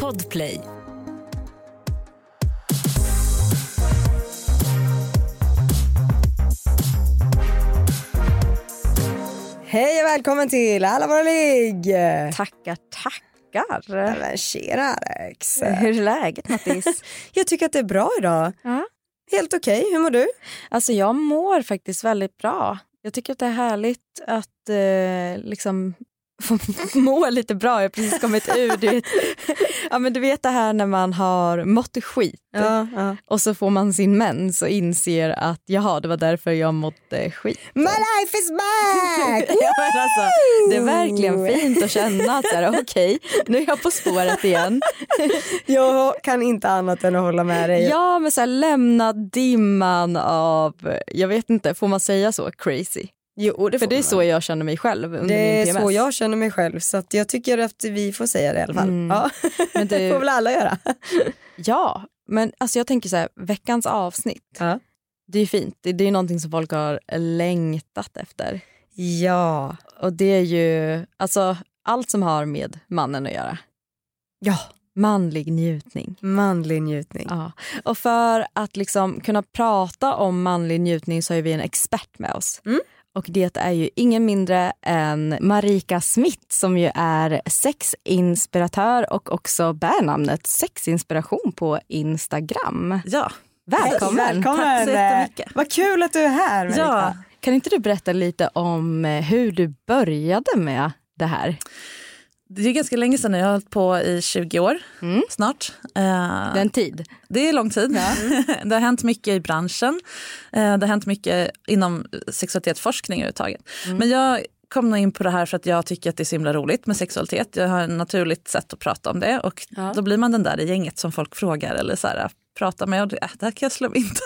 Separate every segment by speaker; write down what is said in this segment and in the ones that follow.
Speaker 1: Podplay.
Speaker 2: Hej och välkommen till Alla våra ligg.
Speaker 3: Tackar.
Speaker 2: Men tjena Alex.
Speaker 3: Hur är läget, Mattis?
Speaker 2: Jag tycker att det är bra idag.
Speaker 3: Ja.
Speaker 2: Helt okej. Hur mår du?
Speaker 3: Alltså jag mår faktiskt väldigt bra. Jag tycker att det är härligt att liksom få må lite bra. Jag har precis kommit ur. Du vet det här när man har mått skit.
Speaker 2: Ja.
Speaker 3: Och så får man sin mens och inser att jaha, det var därför jag mådde skit.
Speaker 2: My life is back!
Speaker 3: Ja, men alltså, det är verkligen fint att känna att okej, nu är jag på spåret igen.
Speaker 2: Jag kan inte annat än att hålla med dig.
Speaker 3: Ja, men så här, lämna dimman av, jag vet inte, får man säga så, crazy?
Speaker 2: Jo,
Speaker 3: för det är så jag känner mig själv under
Speaker 2: det
Speaker 3: min
Speaker 2: är
Speaker 3: PMS.
Speaker 2: så jag känner mig själv, så att jag tycker att vi får säga det i alla fall. Ja.
Speaker 3: Men
Speaker 2: det får väl alla göra.
Speaker 3: Ja, men alltså jag tänker så här, veckans avsnitt.
Speaker 2: Ja.
Speaker 3: Det är fint. Det är någonting som folk har längtat efter.
Speaker 2: Ja.
Speaker 3: Och det är ju alltså allt som har med mannen att göra.
Speaker 2: Ja.
Speaker 3: Manlig njutning.
Speaker 2: Manlig njutning.
Speaker 3: Ja. Och för att liksom kunna prata om manlig njutning så har vi en expert med oss. Och det är ju ingen mindre än Marika Smith som ju är sexinspiratör och också bär namnet Sexinspiration på Instagram.
Speaker 4: Ja.
Speaker 3: Välkommen.
Speaker 2: Välkommen.
Speaker 4: Tack så jättemycket.
Speaker 2: Vad kul att du är här, Marika.
Speaker 4: Ja.
Speaker 3: Kan inte du berätta lite om hur du började med det här?
Speaker 4: Det är ganska länge sedan, jag har hållit på i 20 år snart.
Speaker 3: Det är en tid.
Speaker 4: Det är lång tid. Ja. Det har hänt mycket i branschen. Det har hänt mycket inom sexualitetsforskning överhuvudtaget. Men jag kom nog in på det här för att jag tycker att det är så himla roligt med sexualitet. Jag har ett naturligt sätt att prata om det. Och då blir man den där i gänget som folk frågar eller så här, prata med. Och det här kan jag slå in.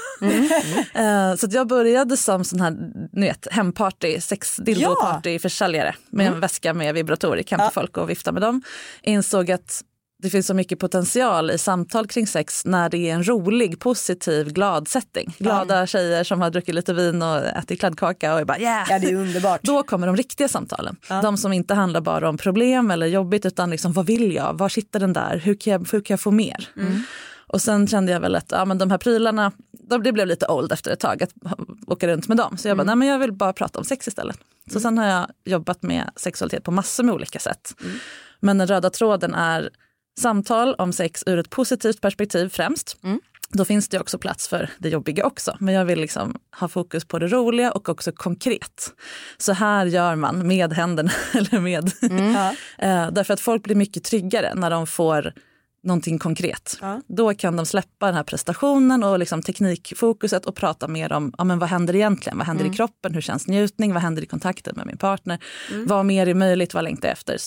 Speaker 4: Så att jag började som sån här, ni vet, hemparty, sexdildoparty försäljare med en väska med vibratorer, kan till folk och vifta med dem. Insåg att det finns så mycket potential i samtal kring sex när det är en rolig, positiv, glad setting. Glada tjejer som har druckit lite vin och ätit kladdkaka och är bara yeah!
Speaker 2: Ja, det är underbart.
Speaker 4: Då kommer de riktiga samtalen. De som inte handlar bara om problem eller jobbigt utan liksom, vad vill jag? Var sitter den där? Hur kan jag få mer? Och sen kände jag väl att men de här prylarna, det blev lite old efter ett tag att åka runt med dem. Så jag bara, nej men jag vill bara prata om sex istället. Så sen har jag jobbat med sexualitet på massor med olika sätt. Men den röda tråden är samtal om sex ur ett positivt perspektiv främst. Då finns det också plats för det jobbiga också. Men jag vill liksom ha fokus på det roliga och också konkret. Så här gör man med händerna eller med. Därför att folk blir mycket tryggare när de får någonting konkret. Då kan de släppa den här prestationen och liksom teknikfokuset och prata mer om men vad händer egentligen? Vad händer i kroppen? Hur känns njutning? Vad händer i kontakten med min partner? Vad mer är möjligt? Vad längtar jag efter?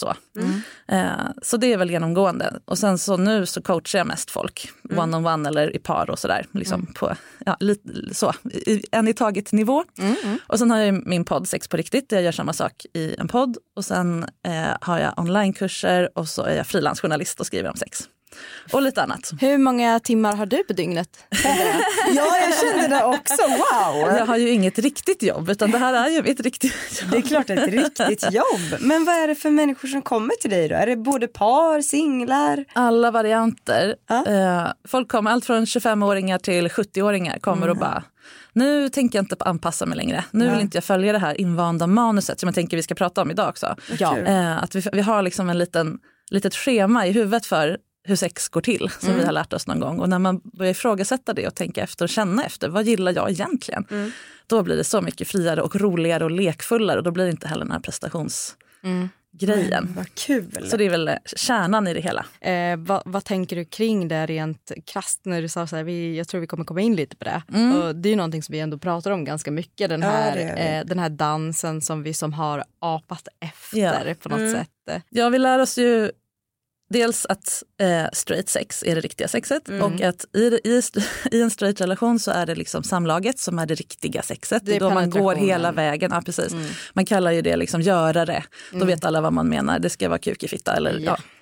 Speaker 4: Så det är väl genomgående. Och sen så nu så coachar jag mest folk one-on-one eller i par och sådär. Liksom på lite så. En i taget nivå. Och sen har jag min podd Sex på riktigt. Jag gör samma sak i en podd. Och sen har jag onlinekurser och så är jag frilansjournalist och skriver om sex. Och lite annat.
Speaker 3: Hur många timmar har du på dygnet?
Speaker 2: Ja, jag kände det också. Wow!
Speaker 4: Jag har ju inget riktigt jobb utan det här är ju ett riktigt jobb.
Speaker 2: Det är klart ett riktigt jobb. Men vad är det för människor som kommer till dig då? Är det både par, singlar?
Speaker 4: Alla varianter. Folk kommer, allt från 25-åringar till 70-åringar kommer och bara, nu tänker jag inte anpassa mig längre. Nu vill inte jag följa det här invanda manuset som jag tänker vi ska prata om idag också. Att vi har liksom litet schema i huvudet för hur sex går till som vi har lärt oss någon gång. Och när man börjar ifrågasätta det och tänka efter och känna efter, vad gillar jag egentligen? Då blir det så mycket friare och roligare och lekfullare och då blir det inte heller den här prestationsgrejen.
Speaker 2: Vad kul.
Speaker 4: Så det är väl kärnan i det hela.
Speaker 3: Vad tänker du kring det rent krasst när du sa så här, jag tror vi kommer komma in lite på det. Och det är ju någonting som vi ändå pratar om ganska mycket, den här dansen som vi som har apat efter på något sätt.
Speaker 4: Ja, vi lär oss ju dels att straight sex är det riktiga sexet och att i en straight relation så är det liksom samlaget som är det riktiga sexet. Det är då man går hela vägen. Ja, precis. Man kallar ju det liksom görare. Då vet alla vad man menar. Det ska vara kuk i fitta eller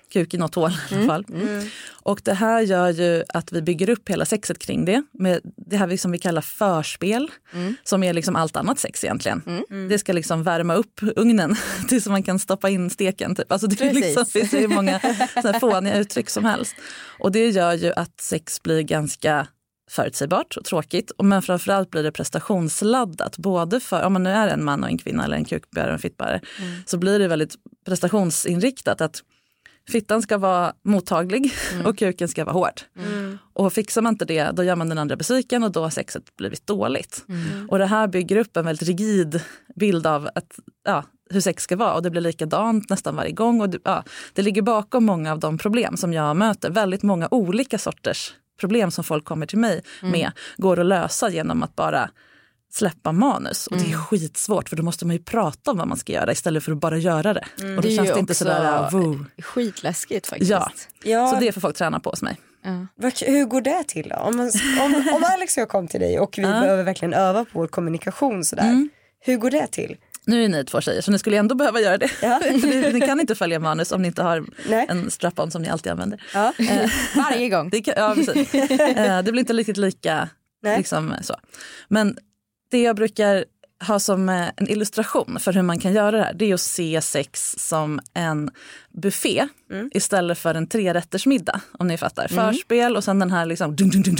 Speaker 4: kuk i något hål i alla fall. Och det här gör ju att vi bygger upp hela sexet kring det. Med det här som vi kallar förspel. Som är liksom allt annat sex egentligen. Det ska liksom värma upp ugnen tills man kan stoppa in steken. Typ. Alltså det är liksom, finns ju många fåniga uttryck som helst. Och det gör ju att sex blir ganska förutsägbart och tråkigt. Men framförallt blir det prestationsladdat. Både för, om man nu är en man och en kvinna eller en kukbärare och en fittbärare. Så blir det väldigt prestationsinriktat att fittan ska vara mottaglig och kuken ska vara hård. Och fixar man inte det, då gör man den andra besviken och då har sexet blivit dåligt. Och det här bygger upp en väldigt rigid bild av att, hur sex ska vara. Och det blir likadant nästan varje gång. Och det ligger bakom många av de problem som jag möter. Väldigt många olika sorters problem som folk kommer till mig med går att lösa genom att bara släppa manus. Och det är skitsvårt för då måste man ju prata om vad man ska göra istället för att bara göra det. Och det känns inte sådär
Speaker 3: skitläskigt faktiskt.
Speaker 4: Ja, så det får folk träna på hos mig.
Speaker 2: Hur går det till då? Om Alex och jag kom till dig och vi behöver verkligen öva på vår kommunikation sådär. Hur går det till?
Speaker 4: Nu är ni 2 tjejer så ni skulle ändå behöva göra det. Ja. Ni kan inte följa manus om ni inte har en strap-on som ni alltid använder.
Speaker 3: Ja. Varje gång.
Speaker 4: Precis. Det blir inte riktigt lika liksom, så. Men det jag brukar ha som en illustration för hur man kan göra det här, det är att se sex som en buffé istället för en 3-rättersmiddag, om ni fattar. Förspel och sen den här liksom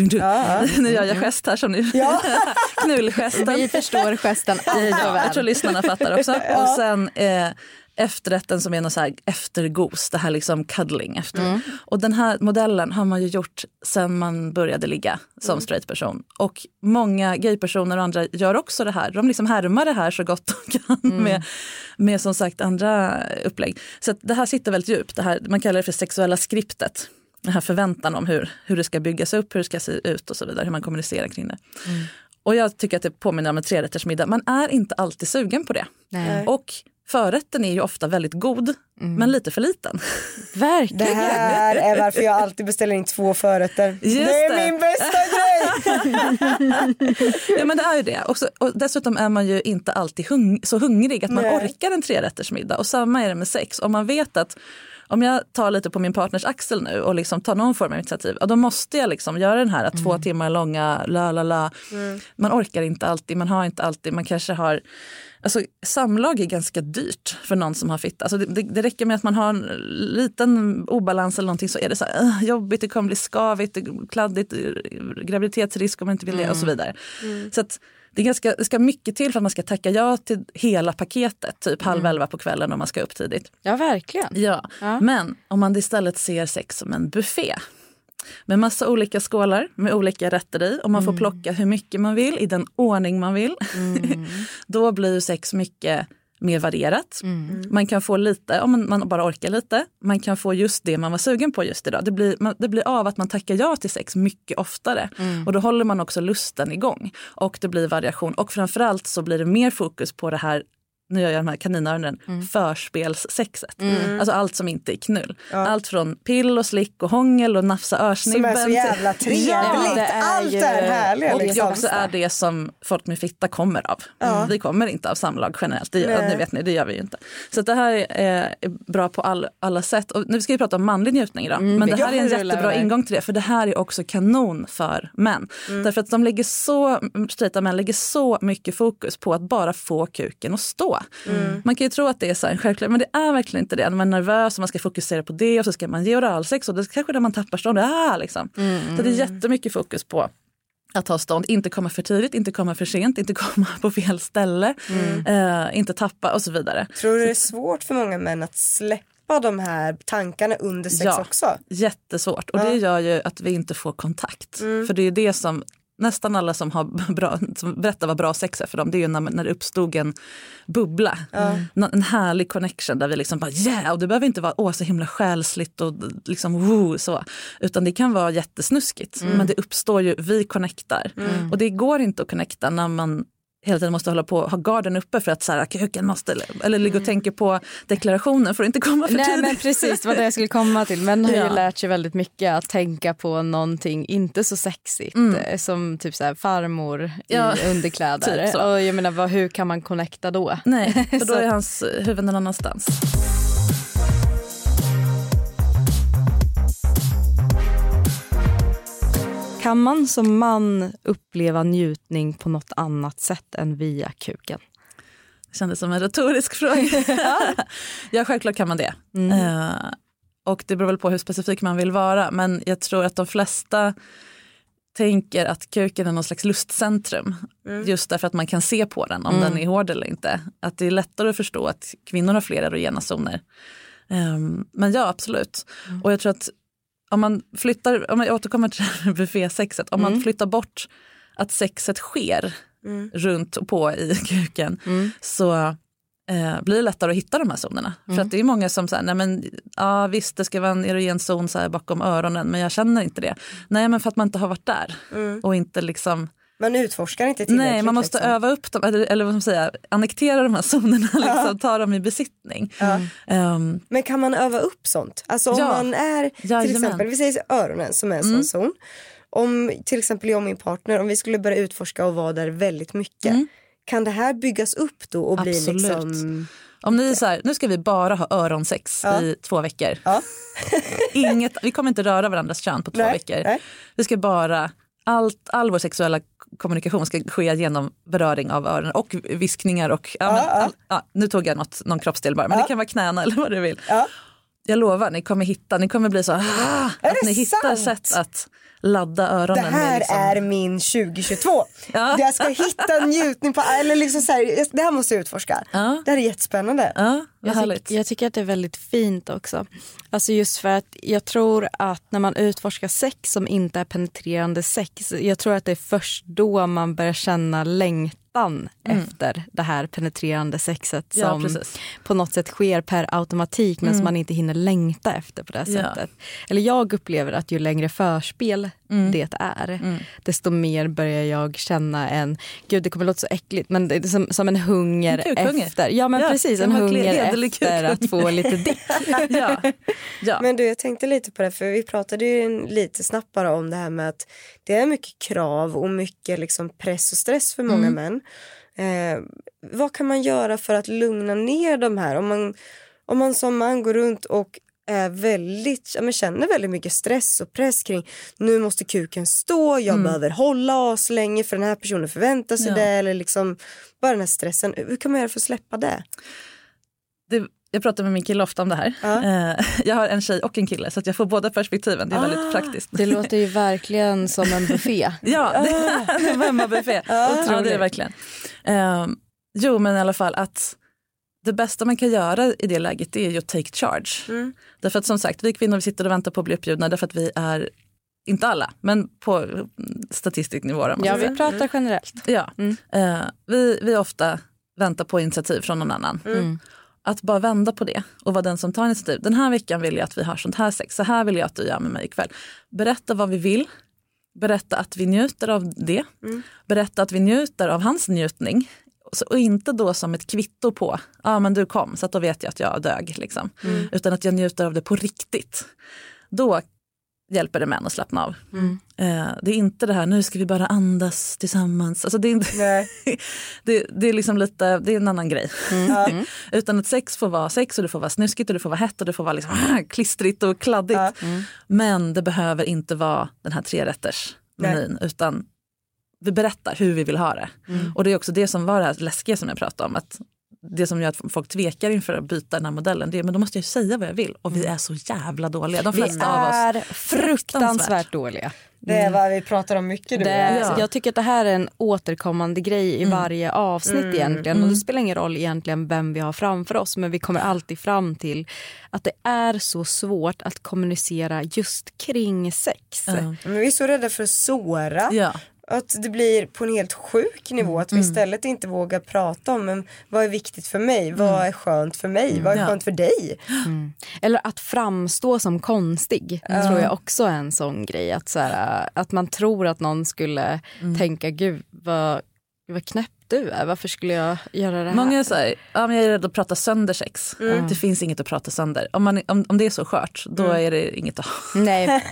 Speaker 4: nu gör jag gest här som ni knullgesten.
Speaker 3: Vi förstår gesten
Speaker 4: jag tror lyssnarna fattar också. Och sen efterrätten som är någon så här eftergos, det här liksom cuddling efter. Och den här modellen har man ju gjort sen man började ligga som straight person. Och många gaypersoner och andra gör också det här. De liksom härmar det här så gott de kan med som sagt andra upplägg. Så att det här sitter väldigt djupt. Det här, man kallar det för sexuella skriptet. Den här förväntan om hur det ska byggas upp, hur det ska se ut och så vidare. Hur man kommunicerar kring det. Och jag tycker att det påminner om en 3-rättersmiddag. Man är inte alltid sugen på det.
Speaker 3: Nej.
Speaker 4: Och förrätten är ju ofta väldigt god, men lite för liten.
Speaker 3: Verkligen.
Speaker 2: Det här är varför jag alltid beställer in 2 förrätter. Det är min bästa grej!
Speaker 4: Ja, men det är ju det. Och dessutom är man ju inte alltid så hungrig att man orkar en 3-rättersmiddag. Och samma är det med sex. Om man vet att om jag tar lite på min partners axel nu och liksom tar någon form av initiativ, då måste jag liksom göra den här 2 timmar långa Man orkar inte alltid, man har inte alltid, man kanske har. Alltså samlag är ganska dyrt för någon som har fitta. Alltså det räcker med att man har en liten obalans eller någonting så är det så här, jobbigt, det kommer bli skavigt, kladdigt, graviditetsrisk om man inte vill det och så vidare. Så att det ska mycket till för att man ska tacka ja till hela paketet, typ 10:30 på kvällen om man ska upp tidigt.
Speaker 3: Ja, verkligen.
Speaker 4: Ja. Men om man istället ser sex som en buffé med massa olika skålar med olika rätter i och man får plocka hur mycket man vill i den ordning man vill. Då blir sex mycket mer varierat. Man kan få lite, om man bara orkar lite. Man kan få just det man var sugen på just idag. Det blir av att man tackar ja till sex mycket oftare. Och då håller man också lusten igång. Och det blir variation. Och framförallt så blir det mer fokus på det här, nu gör jag de här kaninöronen, förspelssexet. Alltså allt som inte är knull. Allt från pill och slick och hångel och nafsa örsnibben.
Speaker 2: Som är så jävla trevligt. Allt är härligt.
Speaker 4: Och det också är det som folk med fitta kommer av. Vi kommer inte av samlag generellt. Det vet ni, det gör vi ju inte. Så det här är bra på alla sätt. Och nu ska vi prata om manlig njutning idag. Men det här är en jättebra ingång till det. För det här är också kanon för män. Därför att straighta män lägger så mycket fokus på att bara få kuken att stå. Man kan ju tro att det är så här självklart, men det är verkligen inte det. Man är nervös och man ska fokusera på det och så ska man ge oralsex och det är kanske där man tappar stånd. Liksom. Så det är jättemycket fokus på att ha stånd, inte komma för tidigt, inte komma för sent, inte komma på fel ställe, inte tappa och så vidare.
Speaker 2: Tror du det är svårt för många män att släppa de här tankarna under sex också?
Speaker 4: Jättesvårt. Och det gör ju att vi inte får kontakt. För det är ju det som nästan alla som berättar vad bra sex är för dem, det är ju när det uppstod en bubbla. En härlig connection där vi liksom bara och det behöver inte vara så himla själsligt och liksom så. Utan det kan vara jättesnuskigt. Men det uppstår ju, vi connectar. Och det går inte att connecta när man hela tiden måste hålla på ha garden uppe för att så här, kuken måste eller ligga och tänka på deklarationen för att inte komma för tidigt.
Speaker 3: Nej, men precis vad det jag skulle komma till. Men har ju lärt sig väldigt mycket att tänka på någonting inte så sexigt som typ så här farmor i underkläder.
Speaker 4: Typ
Speaker 3: och jag menar, hur kan man connecta då?
Speaker 4: Nej, för då är hans huvud någon annanstans.
Speaker 3: Kan man som man uppleva njutning på något annat sätt än via kuken?
Speaker 4: Det kändes som en retorisk fråga. Ja, självklart kan man det. Och det beror väl på hur specifik man vill vara. Men jag tror att de flesta tänker att kuken är någon slags lustcentrum. Just därför att man kan se på den om den är hård eller inte. Att det är lättare att förstå att kvinnor har flera erogena zoner. Men ja, absolut. Och jag tror att om jag återkommer till buffésexet, om man flyttar bort att sexet sker runt och på i kuken så blir det lättare att hitta de här zonerna. För att det är många som säger, nej men ja, visst det ska vara en erogen zon så här bakom öronen, men jag känner inte det. Nej, men för att man inte har varit där och inte liksom...
Speaker 2: Man utforskar inte tillräckligt.
Speaker 4: Nej, man måste öva upp dem, eller vad man säger, annektera de här zonerna, liksom, ta dem i besittning.
Speaker 2: Men kan man öva upp sånt? Alltså om man är, till exempel, vi säger öronen som är en sån zon. Om till exempel jag och min partner, om vi skulle börja utforska och vara där väldigt mycket, kan det här byggas upp då och bli liksom...
Speaker 4: Om ni är så här, nu ska vi bara ha öronsex i 2 veckor. Vi kommer inte röra varandras kön på 2 veckor. Nej. Vi ska bara... All vår sexuella kommunikation ska ske genom beröring av öronen och viskningar och nu tog jag någon kroppsdel bara, men det kan vara knäna eller vad du vill. Jag lovar, ni kommer bli så att ni hittar sätt att ladda öronen.
Speaker 2: Det här
Speaker 4: med liksom...
Speaker 2: är min 2022. Jag ska hitta njutning på, eller liksom så här, det här måste jag utforska. Det här är jättespännande.
Speaker 3: Jag tycker att det är väldigt fint också. Alltså just för att jag tror att när man utforskar sex som inte är penetrerande sex, jag tror att det är först då man börjar känna längtan efter det här penetrerande sexet som på något sätt sker per automatik men som man inte hinner längta efter på det sättet. Eller jag upplever att ju längre förspel det är, desto mer börjar jag känna gud det kommer låta så äckligt, men det är som en hunger efter. Ja men precis, en hunger efter att få lite dick.
Speaker 2: Men du, jag tänkte lite på det, för vi pratade ju lite snabbt bara om det här med att det är mycket krav och mycket liksom press och stress för många män. Vad kan man göra för att lugna ner de här? Om man som man går runt och är väldigt, känner väldigt mycket stress och press kring nu måste kuken stå, jag behöver hålla oss länge för den här personen förväntar sig det, eller liksom bara den här stressen. Hur kan man göra för att släppa det?
Speaker 4: Jag pratar med min kille ofta om det här. Jag har en tjej och en kille så att jag får båda perspektiven. Det är väldigt praktiskt.
Speaker 3: Det låter ju verkligen som en buffé.
Speaker 4: Ja, det är en hemmabuffé. Ja, det är verkligen. Jo, men i alla fall att det bästa man kan göra i det läget är ju att take charge. Därför att som sagt, vi kvinnor sitter och väntar på att bli uppbjudna därför att vi är, inte alla, men på statistiknivå.
Speaker 3: Ja, vi pratar generellt.
Speaker 4: Ja, vi ofta väntar på initiativ från någon annan. Att bara vända på det och vara den som tar initiativ. Den här veckan vill jag att vi har sånt här sex. Så här vill jag att du gör med mig ikväll. Berätta vad vi vill. Berätta att vi njuter av det. Berätta att vi njuter av hans njutning. Och inte då som ett kvitto på men du kom så att då vet jag att jag dög. Liksom. Utan att jag njuter av det på riktigt. Då hjälper det män att slappna av. Det är inte det här, nu ska vi bara andas tillsammans. Alltså det är inte, det är liksom lite, det är en annan grej. Utan att sex får vara sex och det får vara snuskigt och det får vara hett och det får vara liksom klistrigt och kladdigt. Men det behöver inte vara den här 3-rätters menyn, utan vi berättar hur vi vill ha det. Och det är också det som var det här läskiga som jag pratade om, att det som gör att folk tvekar inför att byta den här modellen, det är, men då måste jag ju säga vad jag vill. Och vi är så jävla dåliga. De flesta av oss
Speaker 3: är fruktansvärt dåliga.
Speaker 2: Det är vad vi pratar om mycket.
Speaker 3: Jag tycker att det här är en återkommande grej i varje avsnitt egentligen. Och det spelar ingen roll egentligen vem vi har framför oss, men vi kommer alltid fram till att det är så svårt att kommunicera just kring sex.
Speaker 2: Men vi är så rädda för att såra. Att det blir på en helt sjuk nivå. Att vi istället inte vågar prata om men vad är viktigt för mig? Vad är skönt för mig? Vad är skönt för dig?
Speaker 3: Eller att framstå som konstig tror jag också är en sån grej. Att, så här, att man tror att någon skulle tänka, gud vad knäpp du är. Varför skulle jag göra det här?
Speaker 4: Många säger, jag är rädd att prata sönder sex. Det finns inget att prata sönder. Om det är så skört, då är det inget att ha.
Speaker 3: Nej.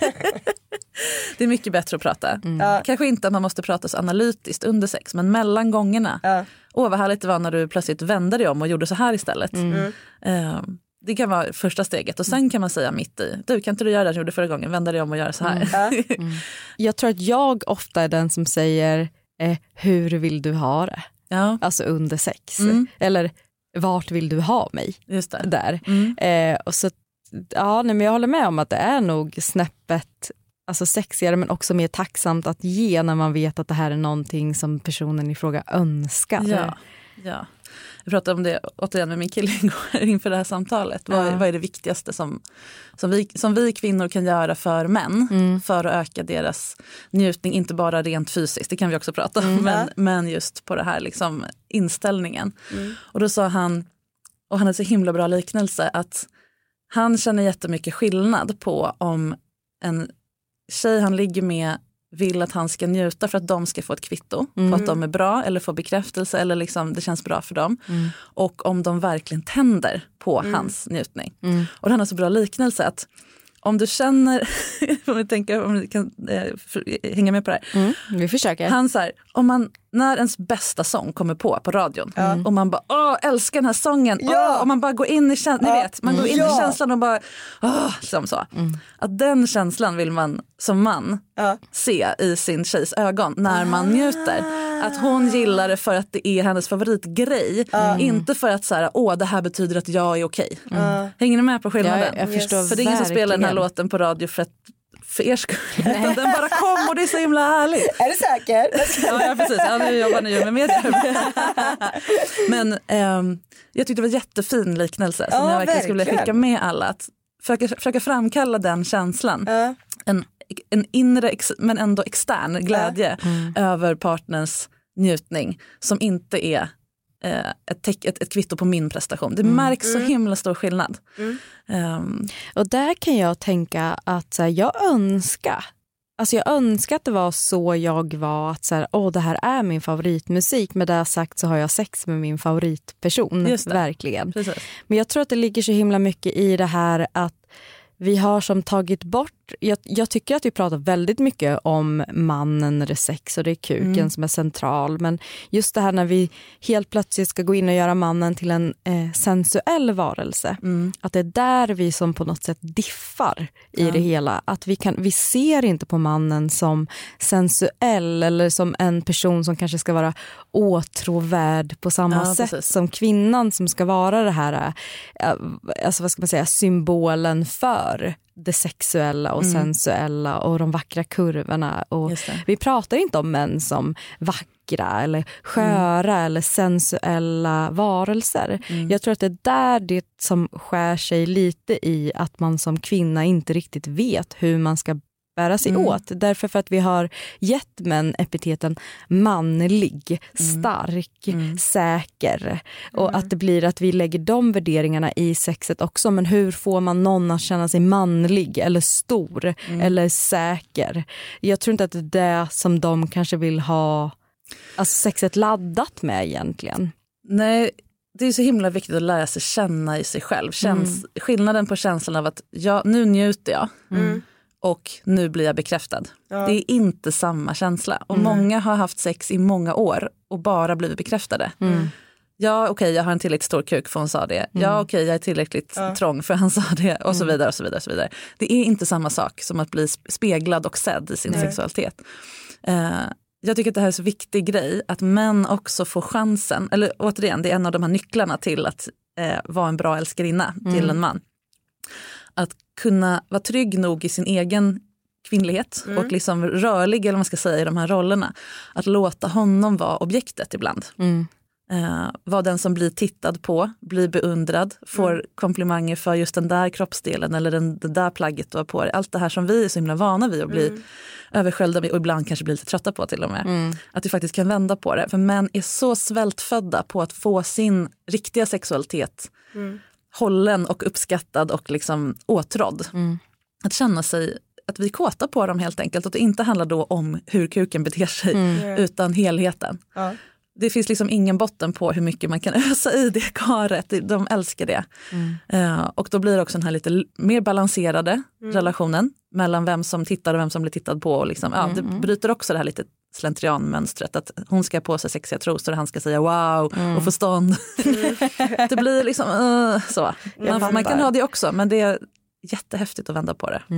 Speaker 4: Det är mycket bättre att prata. Kanske inte att man måste prata så analytiskt under sex, men mellan gångerna. Vad härligt det var när du plötsligt vände dig om och gjorde så här istället. det kan vara första steget och sen kan man säga mitt i, du kan inte du göra det du gjorde förra gången, vända dig om och göra så här.
Speaker 3: Jag tror att jag ofta är den som säger hur vill du ha det? Ja. Alltså under sex. Eller vart vill du ha mig? Just det. Där. Och så, men jag håller med om att det är nog snäppet alltså sexigare men också mer tacksamt att ge när man vet att det här är någonting som personen i fråga önskar.
Speaker 4: Ja. Jag pratade om det återigen med min kille inför det här samtalet. Vad är det viktigaste som vi kvinnor kan göra för män för att öka deras njutning, inte bara rent fysiskt, det kan vi också prata om, men just på det här liksom, inställningen. Och då sa han, och han hade så himla bra liknelse, att han känner jättemycket skillnad på om en tjej han ligger med vill att han ska njuta för att de ska få ett kvitto på att de är bra eller få bekräftelse eller liksom det känns bra för dem. Och om de verkligen tänder på hans njutning. Och han har så bra liknelse att om du känner, om du kan hänga med på det här.
Speaker 3: Vi försöker.
Speaker 4: Han så här, när ens bästa sång kommer på radion och man bara, älskar den här sången. Och man bara går in i känslan, ni vet, man går in i känslan och bara, som så. Att den känslan vill man som man se i sin tjejs ögon när man njuter. Att hon gillar det för att det är hennes favoritgrej. Inte för att så här, det här betyder att jag är okej. Hänger ni med på skillnaden?
Speaker 3: Jag förstår.
Speaker 4: För det är ingen som spelar den här låten på radio för er skull. Den bara kom och det är så himla härligt.
Speaker 2: Är det säkert?
Speaker 4: Ja, precis. Nu jobbar ni ju med medier. Men jag tyckte det var jättefin liknelse som jag verkligen skulle vilja skicka med alla. Att försöka framkalla den känslan. En inre men ändå extern glädje över partners njutning som inte är ett kvitto på min prestation. Det märks så himla stor skillnad.
Speaker 3: Och där kan jag tänka att jag önskar att det var så jag var, att det här är min favoritmusik, med det sagt så har jag sex med min favoritperson. Verkligen. Precis. Men jag tror att det ligger så himla mycket i det här att vi har som tagit bort, jag tycker att vi pratar väldigt mycket om mannen när det är sex och det är kuken som är central. Men just det här när vi helt plötsligt ska gå in och göra mannen till en sensuell varelse. Att det är där vi som på något sätt diffar i det hela. Att vi ser inte på mannen som sensuell eller som en person som kanske ska vara åtråvärd på samma sätt som kvinnan som ska vara det här, alltså vad ska man säga, symbolen för det sexuella och sensuella och de vackra kurvorna. Och vi pratar inte om män som vackra eller sköra eller sensuella varelser. Jag tror att det är där det som skär sig lite i att man som kvinna inte riktigt vet hur man ska bära sig åt. Därför för att vi har gett män epiteten manlig, stark, säker. Och att det blir att vi lägger de värderingarna i sexet också. Men hur får man någon att känna sig manlig eller stor eller säker? Jag tror inte att det är det som de kanske vill ha sexet laddat med egentligen.
Speaker 4: Nej, det är så himla viktigt att lära sig känna i sig själv. Skillnaden på känslan av att nu njuter jag. Och nu blir jag bekräftad. Det är inte samma känsla. Och många har haft sex i många år och bara blivit bekräftade. Ja, okej, jag har en tillräckligt stor kuk för hon sa det. Ja, okej, jag är tillräckligt trång för han sa det. Och så vidare och så vidare och så vidare. Det är inte samma sak som att bli speglad och sedd i sin sexualitet. Jag tycker att det här är så viktig grej. Att män också får chansen. Eller återigen, det är en av de här nycklarna till att vara en bra älskarinna till en man. Att kunna vara trygg nog i sin egen kvinnlighet och liksom rörlig, eller vad man ska säga, i de här rollerna. Att låta honom vara objektet ibland. Vara den som blir tittad på, blir beundrad, får komplimanger för just den där kroppsdelen eller det där plagget du har på dig. Allt det här som vi är så himla vana vid att bli översköljda med och ibland kanske blir lite trötta på till och med. Att vi faktiskt kan vända på det. För män är så svältfödda på att få sin riktiga sexualitet hållen och uppskattad och liksom åtrådd. Att känna sig, att vi är kåta på dem helt enkelt. Att det inte handlar då om hur kuken beter sig utan helheten. Det finns liksom ingen botten på hur mycket man kan ösa i det karet. De älskar det. Och då blir det också den här lite mer balanserade relationen. mellan vem som tittar och vem som blir tittad på. Och liksom, det bryter också det här lite slentrianmönstret att hon ska på sig sexiga trosor och han ska säga wow och få stånd. Det blir liksom så. Man kan ha det också, men det är jättehäftigt att vända på det.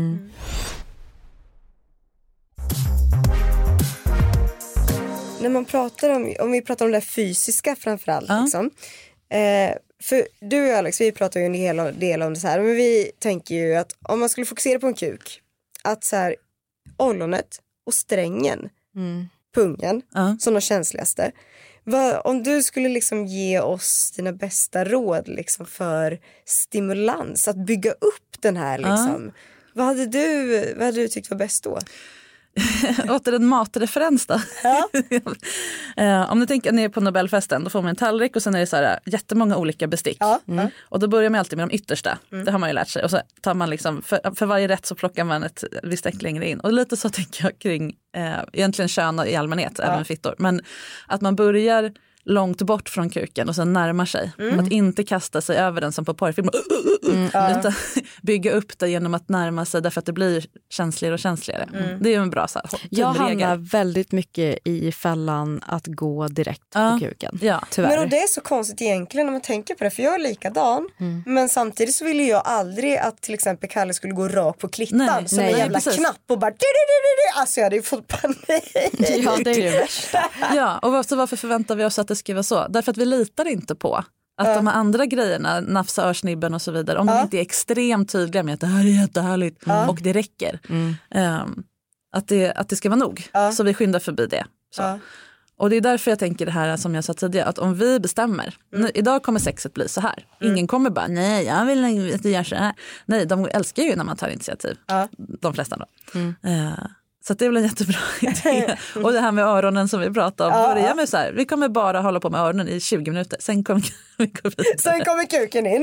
Speaker 2: När man pratar om vi pratar om det fysiska framförallt liksom. För du och Alex, vi pratar ju en hel del om det så här, men vi tänker ju att om man skulle fokusera på en kuk, att så här ollonet och strängen, pungen som de känsligaste. Om du skulle liksom ge oss dina bästa råd liksom för stimulans, att bygga upp den här liksom. Vad hade du tyckt var bäst då?
Speaker 4: Åter en matreferens då. Om ni tänker ni är på Nobelfesten, då får man en tallrik och sen är det så här jättemånga olika bestick. Och då börjar man alltid med de yttersta. Det har man ju lärt sig. Och så tar man liksom, för varje rätt så plockar man ett visst äck längre in. Och lite så tänker jag kring egentligen kön i allmänhet, även fittor. Men att man börjar långt bort från kuken och sen närmar sig. Att inte kasta sig över den som på porrfilm. Utan bygga upp det genom att närma sig, därför att det blir känsligare och känsligare. Det är ju en bra så här,
Speaker 3: jag hamnar väldigt mycket i fällan att gå direkt på kuken. Tyvärr.
Speaker 2: Men det är så konstigt egentligen när man tänker på det, för jag är likadan. Men samtidigt så ville jag aldrig att till exempel Kalle skulle gå rakt på klittan som en jävla knapp och bara alltså jag hade ju fått panik.
Speaker 3: Ja, det är det värsta.
Speaker 4: Ja, och varför förväntar vi oss att det ska vara så? Därför att vi litar inte på att de här andra grejerna, nafsa örsnibben och så vidare, om de inte är extremt tydliga med att det här är jättehärligt och det räcker. Att det ska vara nog. Så vi skyndar förbi det. Så. Och det är därför jag tänker det här som jag sa tidigare, att om vi bestämmer, idag kommer sexet bli så här. Ingen kommer bara, nej jag vill att det gör så här. Nej, de älskar ju när man tar initiativ. De flesta då. Så det är väl en jättebra idé. Och det här med öronen som vi pratade om. Börja med så här, vi kommer bara hålla på med öronen i 20 minuter. Sen kommer vi gå vidare.
Speaker 2: Sen kommer kuken in.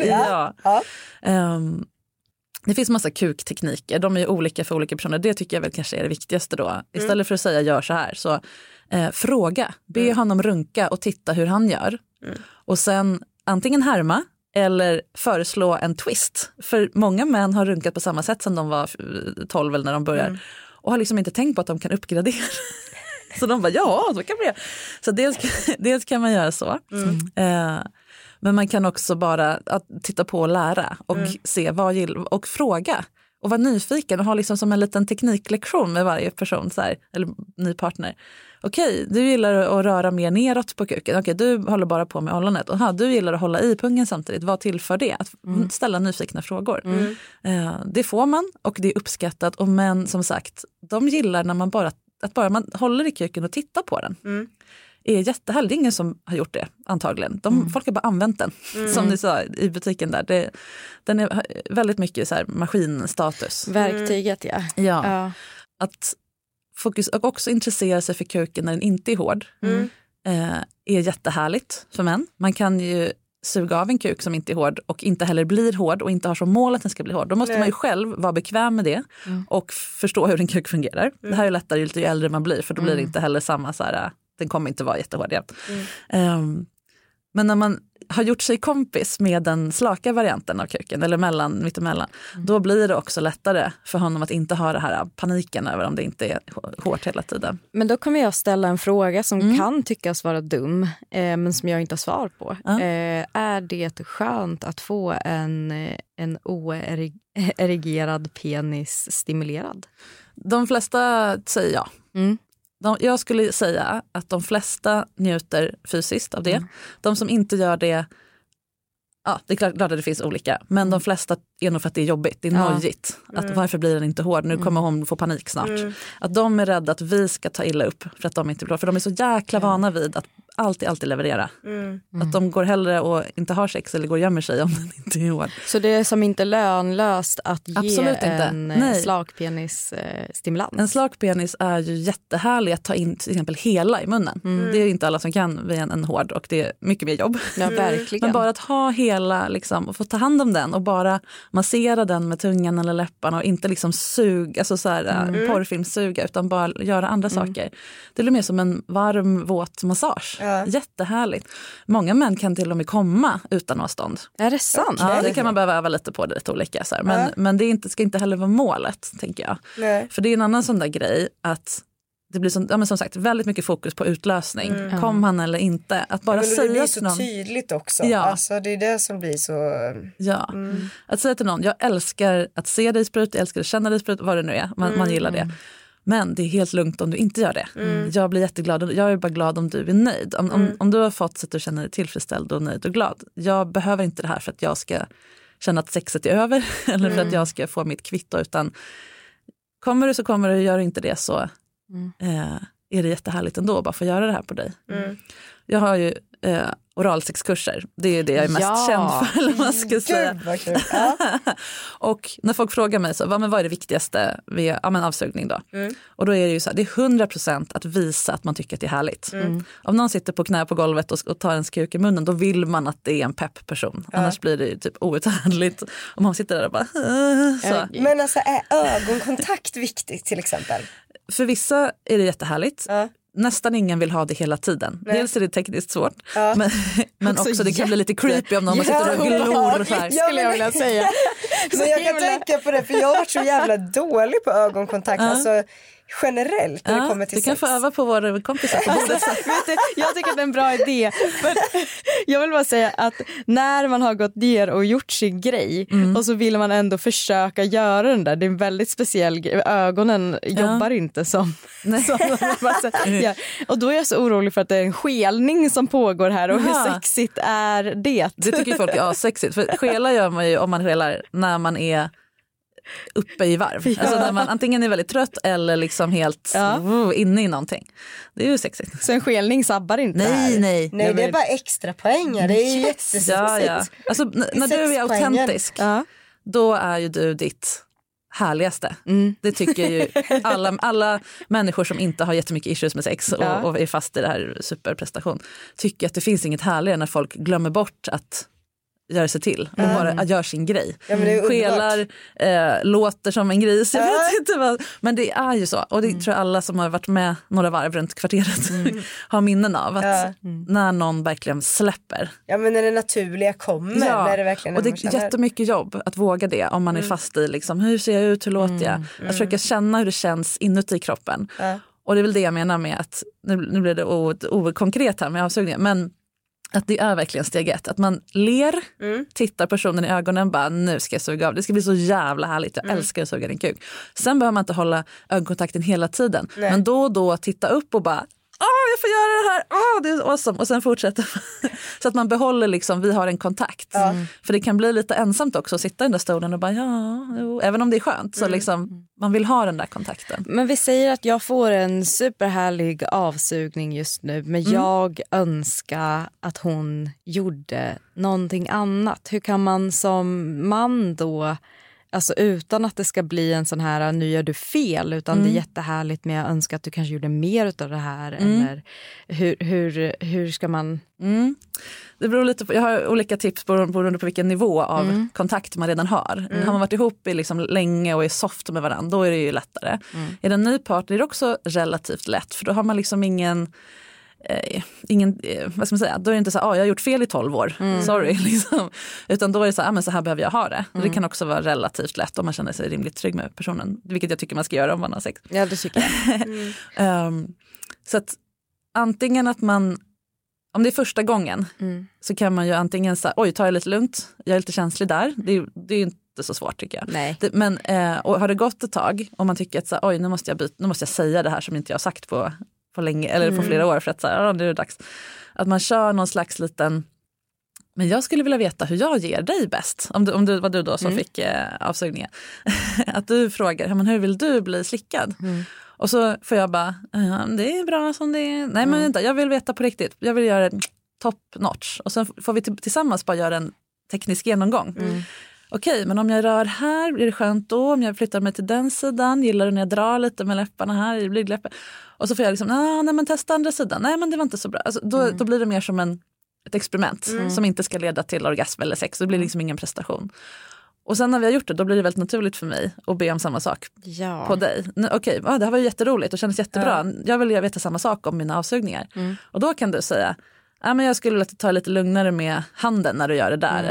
Speaker 4: Det finns massa kuktekniker. De är ju olika för olika personer. Det tycker jag väl kanske är det viktigaste då. Istället för att säga gör så här. Så fråga. Be honom runka och titta hur han gör. Och sen antingen härma eller föreslå en twist. För många män har runkat på samma sätt som de var 12 eller när de börjar. Och har liksom inte tänkt på att de kan uppgradera. Så de bara, så kan vi göra. Så dels kan man göra så. Men man kan också bara titta på och lära. Och se och fråga. Och vara nyfiken och ha liksom som en liten tekniklektion med varje person. Så här, eller ny partner. Okej, du gillar att röra mer neråt på kuken. Okej, du håller bara på med ollonet. Och du gillar att hålla i pungen samtidigt. Vad tillför det? Att ställa nyfikna frågor. Det får man och det är uppskattat. Och män som sagt, de gillar när man man håller i kuken och tittar på den. Är jättehärligt. Det är ingen som har gjort det antagligen. Folk har bara använt den. Som ni sa i butiken där. Den är väldigt mycket så här maskinstatus.
Speaker 3: Verktyget,
Speaker 4: ja. Att fokus och också intressera sig för kuken när den inte är hård är jättehärligt för män. Man kan ju suga av en kuk som inte är hård och inte heller blir hård och inte har som mål att den ska bli hård. Då måste man ju själv vara bekväm med det och förstå hur en kuk fungerar. Det här är lättare ju äldre man blir, för då blir det inte heller samma så här, den kommer inte vara jättehård igen. Men när man har gjort sig kompis med den slaka varianten av kuken eller mittemellan, då blir det också lättare för honom att inte ha det här paniken över om det inte är hårt hela tiden.
Speaker 3: Men då kommer jag ställa en fråga som kan tyckas vara dum, men som jag inte har svar på. Är det skönt att få en oerigerad penis stimulerad? De flesta säger ja. Jag skulle säga att de flesta njuter fysiskt av det. De som inte gör det, det är klart att det finns olika. Men de flesta är nog för att det är jobbigt, det är nojigt. Att varför blir den inte hård? Nu kommer hon få panik snart. Att de är rädda att vi ska ta illa upp för att de inte blir. För de är så jäkla vana vid att alltid leverera. Att de går hellre och inte har sex eller går och gömmer sig om den inte är hård. Så det är som inte lönlöst att
Speaker 4: absolut
Speaker 3: ge
Speaker 4: inte.
Speaker 3: En slakpenis stimulans?
Speaker 4: En slakpenis är ju jättehärlig att ta in till exempel hela i munnen. Det är inte alla som kan vid en hård och det är mycket mer jobb.
Speaker 3: Ja, verkligen.
Speaker 4: Men bara att ha hela liksom, och få ta hand om den och bara massera den med tungan eller läpparna och inte liksom suga, alltså så här, porrfilmsuga, utan bara göra andra saker. Det blir mer som en varm, våt massage. Jättehärligt. Många män kan till och med komma utan att ha stånd.
Speaker 3: Är det sant?
Speaker 4: Ja, det kan man behöva öva lite på, det lite olika. Så här. Men det ska inte heller vara målet, tänker jag.
Speaker 2: Nej.
Speaker 4: För det är en annan sån där grej att det blir som sagt väldigt mycket fokus på utlösning. Kom han eller inte? Att bara säga
Speaker 2: det blir
Speaker 4: till någon.
Speaker 2: så tydligt också.
Speaker 4: Ja.
Speaker 2: Alltså, det är det som blir så...
Speaker 4: Ja. Att säga till någon, jag älskar att se dig sprut, jag älskar att känna dig sprut, vad det nu är. Man gillar det. Men det är helt lugnt om du inte gör det. Jag blir jätteglad. Jag är bara glad om du är nöjd. Om du har fått så att du känner dig tillfredsställd och nöjd och glad. Jag behöver inte det här för att jag ska känna att sexet är över. Eller för att jag ska få mitt kvitto. Utan kommer du så kommer du, gör inte det så är det jättehärligt ändå att bara få göra det här på dig. Jag har ju oralsexkurser. Det är det jag är mest känd för. Eller man ska säga. Och när folk frågar mig så, vad är det viktigaste vid avsugning då? Och då är det ju så här, det är 100% att visa att man tycker att det är härligt. Om någon sitter på knä på golvet och tar en kuk i munnen, då vill man att det är en pepp-person. Annars blir det ju typ outhärdligt om man sitter där och bara så.
Speaker 2: Men alltså, är ögonkontakt viktigt till exempel?
Speaker 4: För vissa är det jättehärligt. Nästan ingen vill ha det hela tiden.
Speaker 2: Nej.
Speaker 4: Dels är det tekniskt svårt. Men också det kan bli lite creepy om någon sitter och glor så här.
Speaker 3: Skulle jag vilja säga.
Speaker 2: Men jag kan tänka på det, för jag har varit så jävla dålig på ögonkontakt. Alltså generellt när det kommer till
Speaker 4: sex. Du kan få öva på våra kompisar på bordet.
Speaker 3: Jag tycker att det är en bra idé. För jag vill bara säga att när man har gått ner och gjort sin grej och så vill man ändå försöka göra den där. Det är en väldigt speciell grej. Ögonen jobbar inte som ja. Och då är jag så orolig för att det är en skelning som pågår här. Och hur sexigt är det?
Speaker 4: Det tycker folk är sexigt. För skela gör man ju om man skelar när man är uppe i varv. Alltså när man antingen är väldigt trött eller liksom helt inne i någonting. Det är ju sexigt.
Speaker 3: Så en skelning sabbar inte här.
Speaker 2: Nej, det är bara extra poänger. Det är ju jättesexigt.
Speaker 4: Ja. Alltså när du är autentisk, då är ju du ditt härligaste. Det tycker ju alla människor som inte har jättemycket issues med sex och är fast i det här superprestation, tycker att det finns inget härligare när folk glömmer bort att gör sig till och bara gör sin grej. Skelar, låter som en gris, jag vet inte vad. Men det är ju så, och det tror jag alla som har varit med några varv runt kvarteret har minnen av, att när någon verkligen släpper.
Speaker 2: Ja, men när det naturliga kommer. När det verkligen,
Speaker 4: och det är jättemycket jobb att våga det om man är fast i liksom, hur ser jag ut, hur låter jag? Att försöka känna hur det känns inuti kroppen. Och det är väl det jag menar med att, nu blir det okonkret här med avsugningen, men att det är verkligen steg ett. Att man ler, tittar personen i ögonen, bara nu ska jag suga av. Det ska bli så jävla härligt. Jag älskar att suga din kuk. Sen behöver man inte hålla ögonkontakten hela tiden. Nej. Men då och då titta upp och bara, jag får göra det här. Det är awesome. Och sen fortsätter så att man behåller liksom, vi har en kontakt. För det kan bli lite ensamt också att sitta i den där stolen och bara, även om det är skönt så liksom, man vill ha den där kontakten.
Speaker 3: Men vi säger att jag får en superhärlig avsugning just nu, men jag önskar att hon gjorde någonting annat. Hur kan man som man då, alltså utan att det ska bli en sån här, nu gör du fel, utan det är jättehärligt, men jag önskar att du kanske gjorde mer utav det här, eller hur ska man...
Speaker 4: Det beror lite på, jag har olika tips beroende på vilken nivå av kontakt man redan har. Har man varit ihop i liksom länge och är soft med varandra, då är det ju lättare. Är det en ny partner är det också relativt lätt, för då har man liksom ingen vad ska man säga, då är det inte så jag har gjort fel i 12 år, sorry liksom. Utan då är det så men så här behöver jag ha det. Det kan också vara relativt lätt om man känner sig rimligt trygg med personen, vilket jag tycker man ska göra om man har sex.
Speaker 3: Ja, det tycker jag.
Speaker 4: Så att antingen att man, om det är första gången så kan man ju antingen säga, ta det lite lugnt, jag är lite känslig där, det är ju inte så svårt tycker jag.
Speaker 3: Nej.
Speaker 4: Men och har det gått ett tag och man tycker att nu måste jag säga det här som inte jag har sagt på länge, eller på flera år, för att nu är det dags. Att man kör någon slags liten, men jag skulle vilja veta hur jag ger dig bäst. Om det var du då som fick avsugningen. Att du frågar, men hur vill du bli slickad? Och så får jag bara, det är bra som det är. Nej men vänta, jag vill veta på riktigt. Jag vill göra en top notch. Och sen får vi tillsammans bara göra en teknisk genomgång. Okej, men om jag rör här, blir det skönt då? Om jag flyttar mig till den sidan, gillar du när jag drar lite med läpparna här i blygdläppen? Och så får jag liksom, nej men testa andra sidan. Nej men det var inte så bra. Alltså, då blir det mer som ett experiment som inte ska leda till orgasm eller sex. Det blir liksom ingen prestation. Och sen när vi har gjort det, då blir det väldigt naturligt för mig att be om samma sak på dig. Okej, det här var ju jätteroligt och kändes jättebra. Jag vill veta samma sak om mina avsugningar. Och då kan du säga, men jag skulle ta lite lugnare med handen när du gör det där.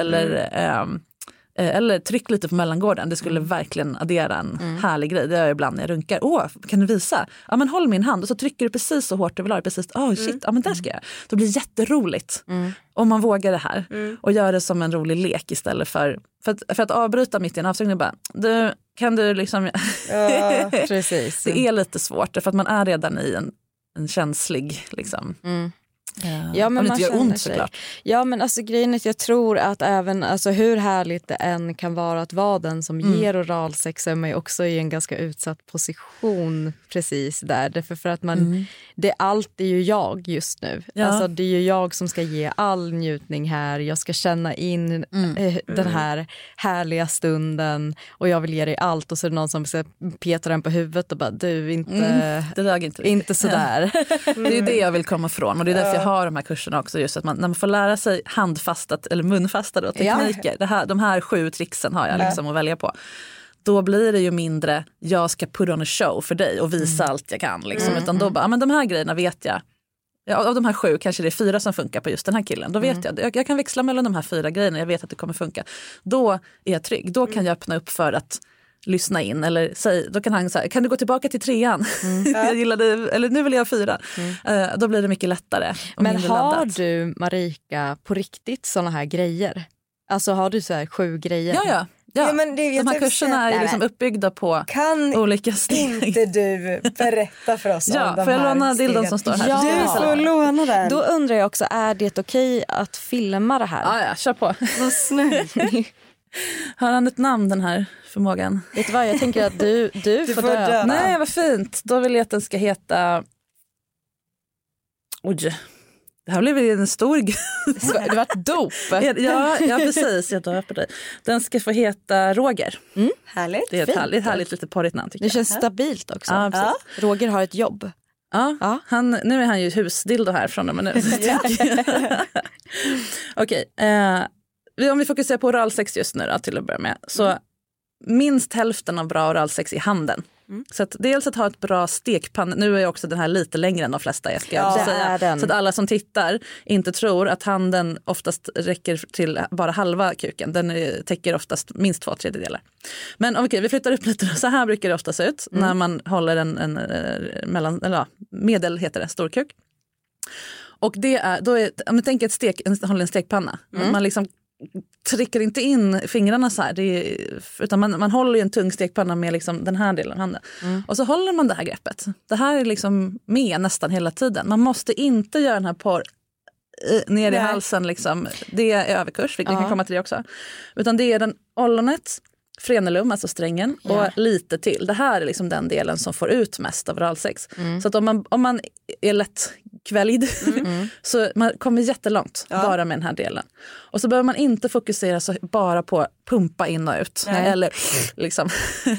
Speaker 4: Eller tryck lite på mellangården. Det skulle verkligen addera en härlig grej. Det gör jag ibland när jag runkar. Kan du visa? Ja, men håll min hand. Och så trycker du precis så hårt du vill ha. Precis, shit, men där ska jag. Då blir det jätteroligt. Om man vågar det här. Och gör det som en rolig lek istället för att avbryta mitt i en avsugning. Bara, kan du liksom...
Speaker 3: Ja, precis.
Speaker 4: Det är lite svårt. För att man är redan i en känslig liksom...
Speaker 3: Ja, men
Speaker 4: om det
Speaker 3: man
Speaker 4: inte gör ont
Speaker 3: sig.
Speaker 4: såklart.
Speaker 3: Ja, men alltså grejen är att jag tror att även hur härligt det än kan vara att vara den som ger oralsex, så är man ju också i en ganska utsatt position precis där. Därför för att allt är ju jag just nu. Ja. Alltså det är ju jag som ska ge all njutning här. Jag ska känna in den här härliga stunden och jag vill ge dig allt, och så är det någon som petar den på huvudet och bara, du inte,
Speaker 4: det dög
Speaker 3: inte sådär.
Speaker 4: Det är det jag vill komma ifrån, och det är därför jag har de här kurserna också, just att när man får lära sig handfastat eller munfasta då, tekniker, de här 7 tricksen har jag liksom att välja på. Då blir det ju mindre, jag ska put on a show för dig och visa allt jag kan liksom, utan då bara, men de här grejerna vet jag. Av de här 7 kanske det är 4 som funkar på just den här killen. Då vet jag kan växla mellan de här 4 grejerna, jag vet att det kommer funka. Då är jag trygg, då kan jag öppna upp för att lyssna in, eller säg, då kan han säga, kan du gå tillbaka till 3:an? Jag gillade, eller nu vill jag 4. Då blir det mycket lättare.
Speaker 3: Men har du, Marika, på riktigt såna här grejer? Alltså har du så här 7 grejer?
Speaker 4: Ja. Men de här kurserna är liksom uppbyggda på olika steg.
Speaker 2: Kan inte du berätta för oss om de här
Speaker 4: får jag låna dildon som står här?
Speaker 2: Ja, du får låna den.
Speaker 3: Då undrar jag också, är det okej att filma det här?
Speaker 4: Ja, kör på.
Speaker 2: Vad snällt.
Speaker 4: Har han ett namn, den här förmågan?
Speaker 3: Vet du vad, jag tänker att du får dö.
Speaker 4: Nej, vad fint. Då vill jag att den ska heta... Oj, det här blev en stor...
Speaker 3: Det var ett dop.
Speaker 4: Ja, precis. Jag dör på dig. Den ska få heta Roger.
Speaker 2: Härligt.
Speaker 4: Det är ett härligt lite porrigt namn, tycker
Speaker 3: jag. Det känns stabilt också.
Speaker 4: Ja,
Speaker 3: Roger har ett jobb.
Speaker 4: Ja. Nu är han ju husdildo här från och med nu. Okej, om vi fokuserar på oralsex just nu då, till att börja med, så minst hälften av bra oralsex i handen. Så att dels att ha ett bra stekpanna, nu är också den här lite längre än de flesta, jag ska säga. Så att alla som tittar inte tror att handen oftast räcker till bara halva kuken. Den täcker oftast minst 2/3. Men okej, vi flyttar upp lite. Så här brukar det ofta se ut när man håller en medel heter det, stor kuk. Och det är, om du tänker håller en stekpanna, man liksom trycker inte in fingrarna så här, utan man håller ju en tung stekpanna med liksom den här delen av handen. Och så håller man det här greppet. Det här är liksom med nästan hela tiden. Man måste inte göra den här ner i halsen liksom. Det är överkurs, vi kan komma till det också. Utan det är den ollonet, frenulum, alltså strängen, och lite till. Det här är liksom den delen som får ut mest av oralsex. Så att om man är lätt kväljd så man kommer jättelångt bara med den här delen. Och så behöver man inte fokusera så bara på pumpa in och ut. Eller liksom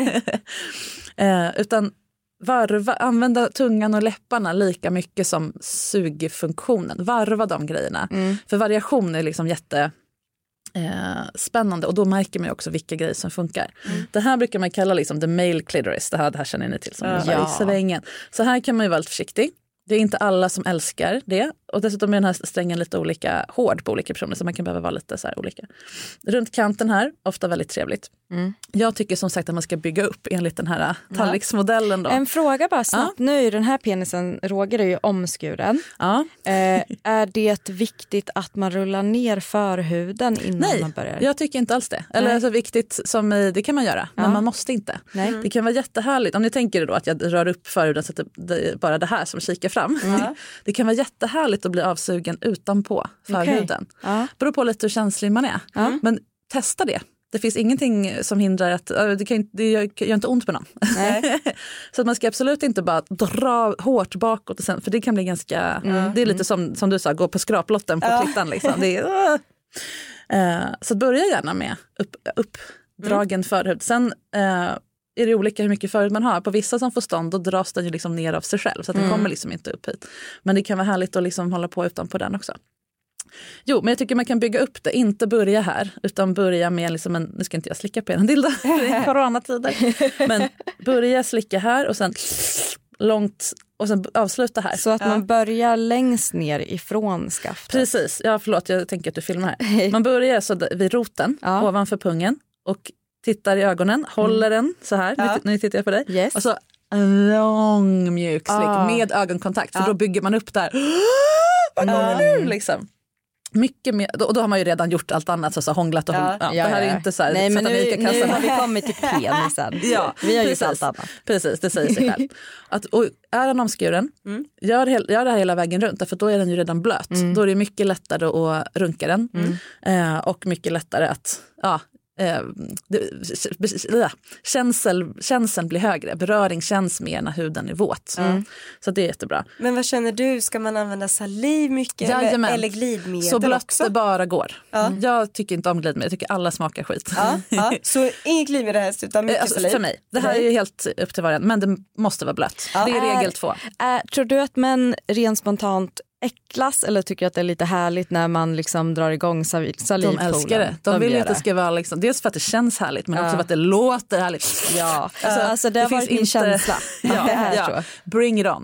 Speaker 4: utan använda tungan och läpparna lika mycket som sugfunktionen. Varva de grejerna. För variation är liksom spännande, och då märker man också vilka grejer som funkar. Det här brukar man kalla liksom the male clitoris. Det här känner ni till som i svängen. Så här kan man ju vara lite försiktig. Det är inte alla som älskar det. Och dessutom är den här strängen lite olika hård på olika personer, så man kan behöva vara lite så här olika. Runt kanten här, ofta väldigt trevligt. Jag tycker som sagt att man ska bygga upp enligt den här tallriksmodellen då.
Speaker 3: En fråga bara snabbt. Nu är den här penisen, Roger, är ju omskuren. Är det viktigt att man rullar ner förhuden innan man börjar?
Speaker 4: Nej, jag tycker inte alls det. Eller så viktigt som det kan man göra, men man måste inte. Det kan vara jättehärligt. Om ni tänker då att jag rör upp förhuden så att det är bara det här som kikar fram. Det kan vara jättehärligt att bli avsugen utanpå förhuden. Beror på lite hur känslig man är. Men testa det. Det finns ingenting som hindrar att det gör inte ont på någon. Så att man ska absolut inte bara dra hårt bakåt och sen, för det kan bli ganska det är lite som du sa, gå på skraplotten på klittan liksom. Det är, så börja gärna med uppdragen förhud. Sen är det olika hur mycket förhud man har. På vissa som får stånd, då dras den ju liksom ner av sig själv, så att den kommer liksom inte upp hit. Men det kan vara härligt att liksom hålla på utanpå den också. Jo, men jag tycker man kan bygga upp det. Inte börja här, utan börja med liksom nu ska inte jag slicka på en dildo i coronatider. Men börja slicka här och sen långt och sen avsluta här.
Speaker 3: Så att man börjar längst ner ifrån skaftet.
Speaker 4: Precis, förlåt, jag tänker att du filmar här. Man börjar så vid roten, ovanför pungen och tittar i ögonen, håller den så här, nu tittar jag på dig.
Speaker 3: Yes.
Speaker 4: Och så en lång mjuk slick med ögonkontakt, för då bygger man upp där. Vad kommer nu liksom? Mycket mer, och då har man ju redan gjort allt annat, så hånglat och det här är inte så här.
Speaker 3: Nej, men nu har vi kommit till penisen. Vi har gjort allt annat.
Speaker 4: Precis, det säger sig själv. Och är den omskuren, gör det här hela vägen runt, för då är den ju redan blöt. Då är det mycket lättare att runka den och mycket lättare att känseln blir högre, beröring känns mer när huden är våt. Så det är jättebra.
Speaker 2: Men vad känner du, ska man använda saliv mycket eller glidmedel?
Speaker 4: Så blött
Speaker 2: också?
Speaker 4: Det bara går. Jag tycker inte om glidmedel, jag tycker alla smakar skit.
Speaker 2: Så inget glidmedel helst, utan mycket saliv?
Speaker 4: För mig, det här är ju helt upp till varje, men det måste vara blött. Det är regel 2.
Speaker 3: Tror du att män rent spontant äcklas eller tycker att det är lite härligt när man liksom drar igång salivpoolen?
Speaker 4: De älskar det. De vill ju att det ska vara liksom, dels för att det känns härligt, men också för att det låter härligt.
Speaker 3: Ja, alltså det har varit min känsla. Så.
Speaker 4: Bring it on.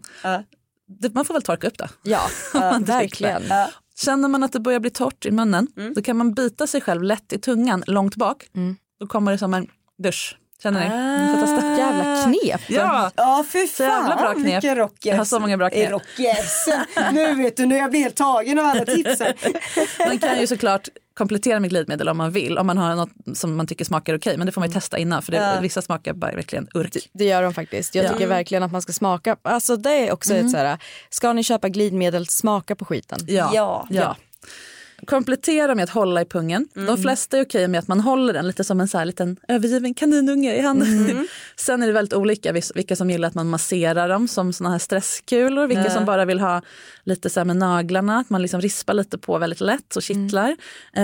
Speaker 4: Man får väl torka upp det.
Speaker 3: Ja, verkligen.
Speaker 4: Känner man att det börjar bli torrt i munnen, då kan man bita sig själv lätt i tungan långt bak. Då kommer det som en dusch. Känner ni? Får testa.
Speaker 3: Jävla knep.
Speaker 2: Ja, för fan.
Speaker 4: Bra knep.
Speaker 2: Mycket rockers.
Speaker 4: Jag har så många bra knep.
Speaker 2: Rockers. Nu vet du, nu är jag helt tagen av alla tipsen.
Speaker 4: Man kan ju såklart komplettera med glidmedel om man vill. Om man har något som man tycker smakar okej. Men det får man ju testa innan. För vissa smakar bara verkligen urk.
Speaker 3: Det gör de faktiskt. Jag tycker verkligen att man ska smaka. Alltså det är också ett så här. Ska ni köpa glidmedel, smaka på skiten.
Speaker 4: Ja. Komplettera med att hålla i pungen. De flesta är okej med att man håller den lite som en så här liten övergiven kaninunge i handen. Sen är det väldigt olika vilka som gillar att man masserar dem som såna här stresskulor. Vilka som bara vill ha lite så här med naglarna. Att man liksom rispar lite på väldigt lätt och kittlar.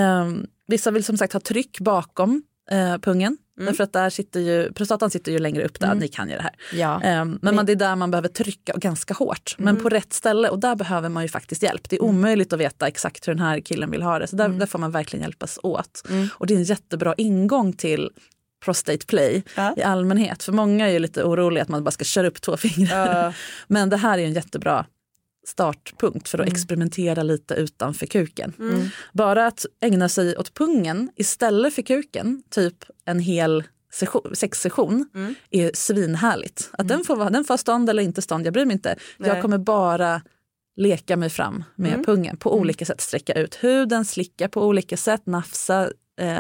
Speaker 4: Vissa vill som sagt ha tryck bakom pungen. Därför att där sitter ju, prostatan sitter ju längre upp där, ni kan ju det här. Men det är där man behöver trycka ganska hårt. Men på rätt ställe, och där behöver man ju faktiskt hjälp. Det är omöjligt att veta exakt hur den här killen vill ha det. Så där får man verkligen hjälpas åt. Och det är en jättebra ingång till prostate play i allmänhet. För många är ju lite oroliga att man bara ska köra upp 2 fingrar. Men det här är en jättebra startpunkt för att experimentera lite utanför kuken. Bara att ägna sig åt pungen istället för kuken, typ en hel sexsession, är svinhärligt. Att den får stånd eller inte stånd, jag bryr mig inte. Nej. Jag kommer bara leka mig fram med pungen på olika sätt, sträcka ut huden, slicka på olika sätt, nafsa,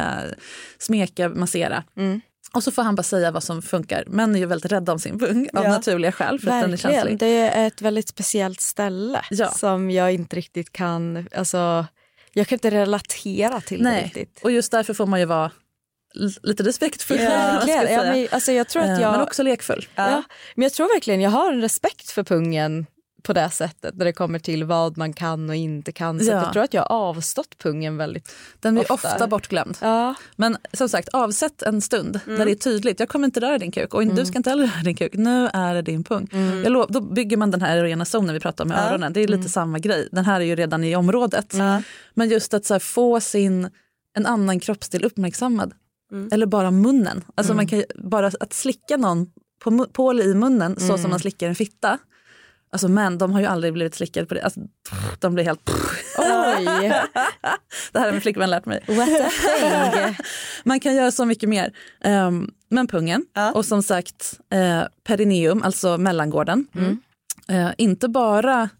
Speaker 4: smeka, massera. Och så får han bara säga vad som funkar. Män är ju väldigt rädda om sin pung av naturliga skäl. För att den är känslig.
Speaker 3: Det är ett väldigt speciellt ställe som jag inte riktigt kan... Alltså, jag kan inte relatera till det riktigt.
Speaker 4: Och just därför får man ju vara lite respektfull.
Speaker 3: Jag tror att
Speaker 4: men också lekfull.
Speaker 3: Men jag tror verkligen jag har en respekt för pungen på det sättet när det kommer till vad man kan och inte kan. Så jag tror att jag har avstått pungen väldigt
Speaker 4: Den är ofta bortglömd. Men som sagt, avsätt en stund där det är tydligt. Jag kommer inte röra din kuk och du ska inte heller röra din kuk. Nu är det din pung. Då bygger man den här erogena zonen vi pratar om med öronen. Det är lite samma grej. Den här är ju redan i området. Men just att så här, få en annan kroppsdel uppmärksammad. Eller bara munnen. Alltså man kan bara att slicka någon på eller i munnen så som man slickar en fitta. Alltså män, de har ju aldrig blivit slickade på det. Alltså, de blir helt...
Speaker 3: Oj!
Speaker 4: Det här har min flickvän lärt mig.
Speaker 3: What a thing!
Speaker 4: Man kan göra så mycket mer. Men pungen, och som sagt perineum, alltså mellangården. Inte bara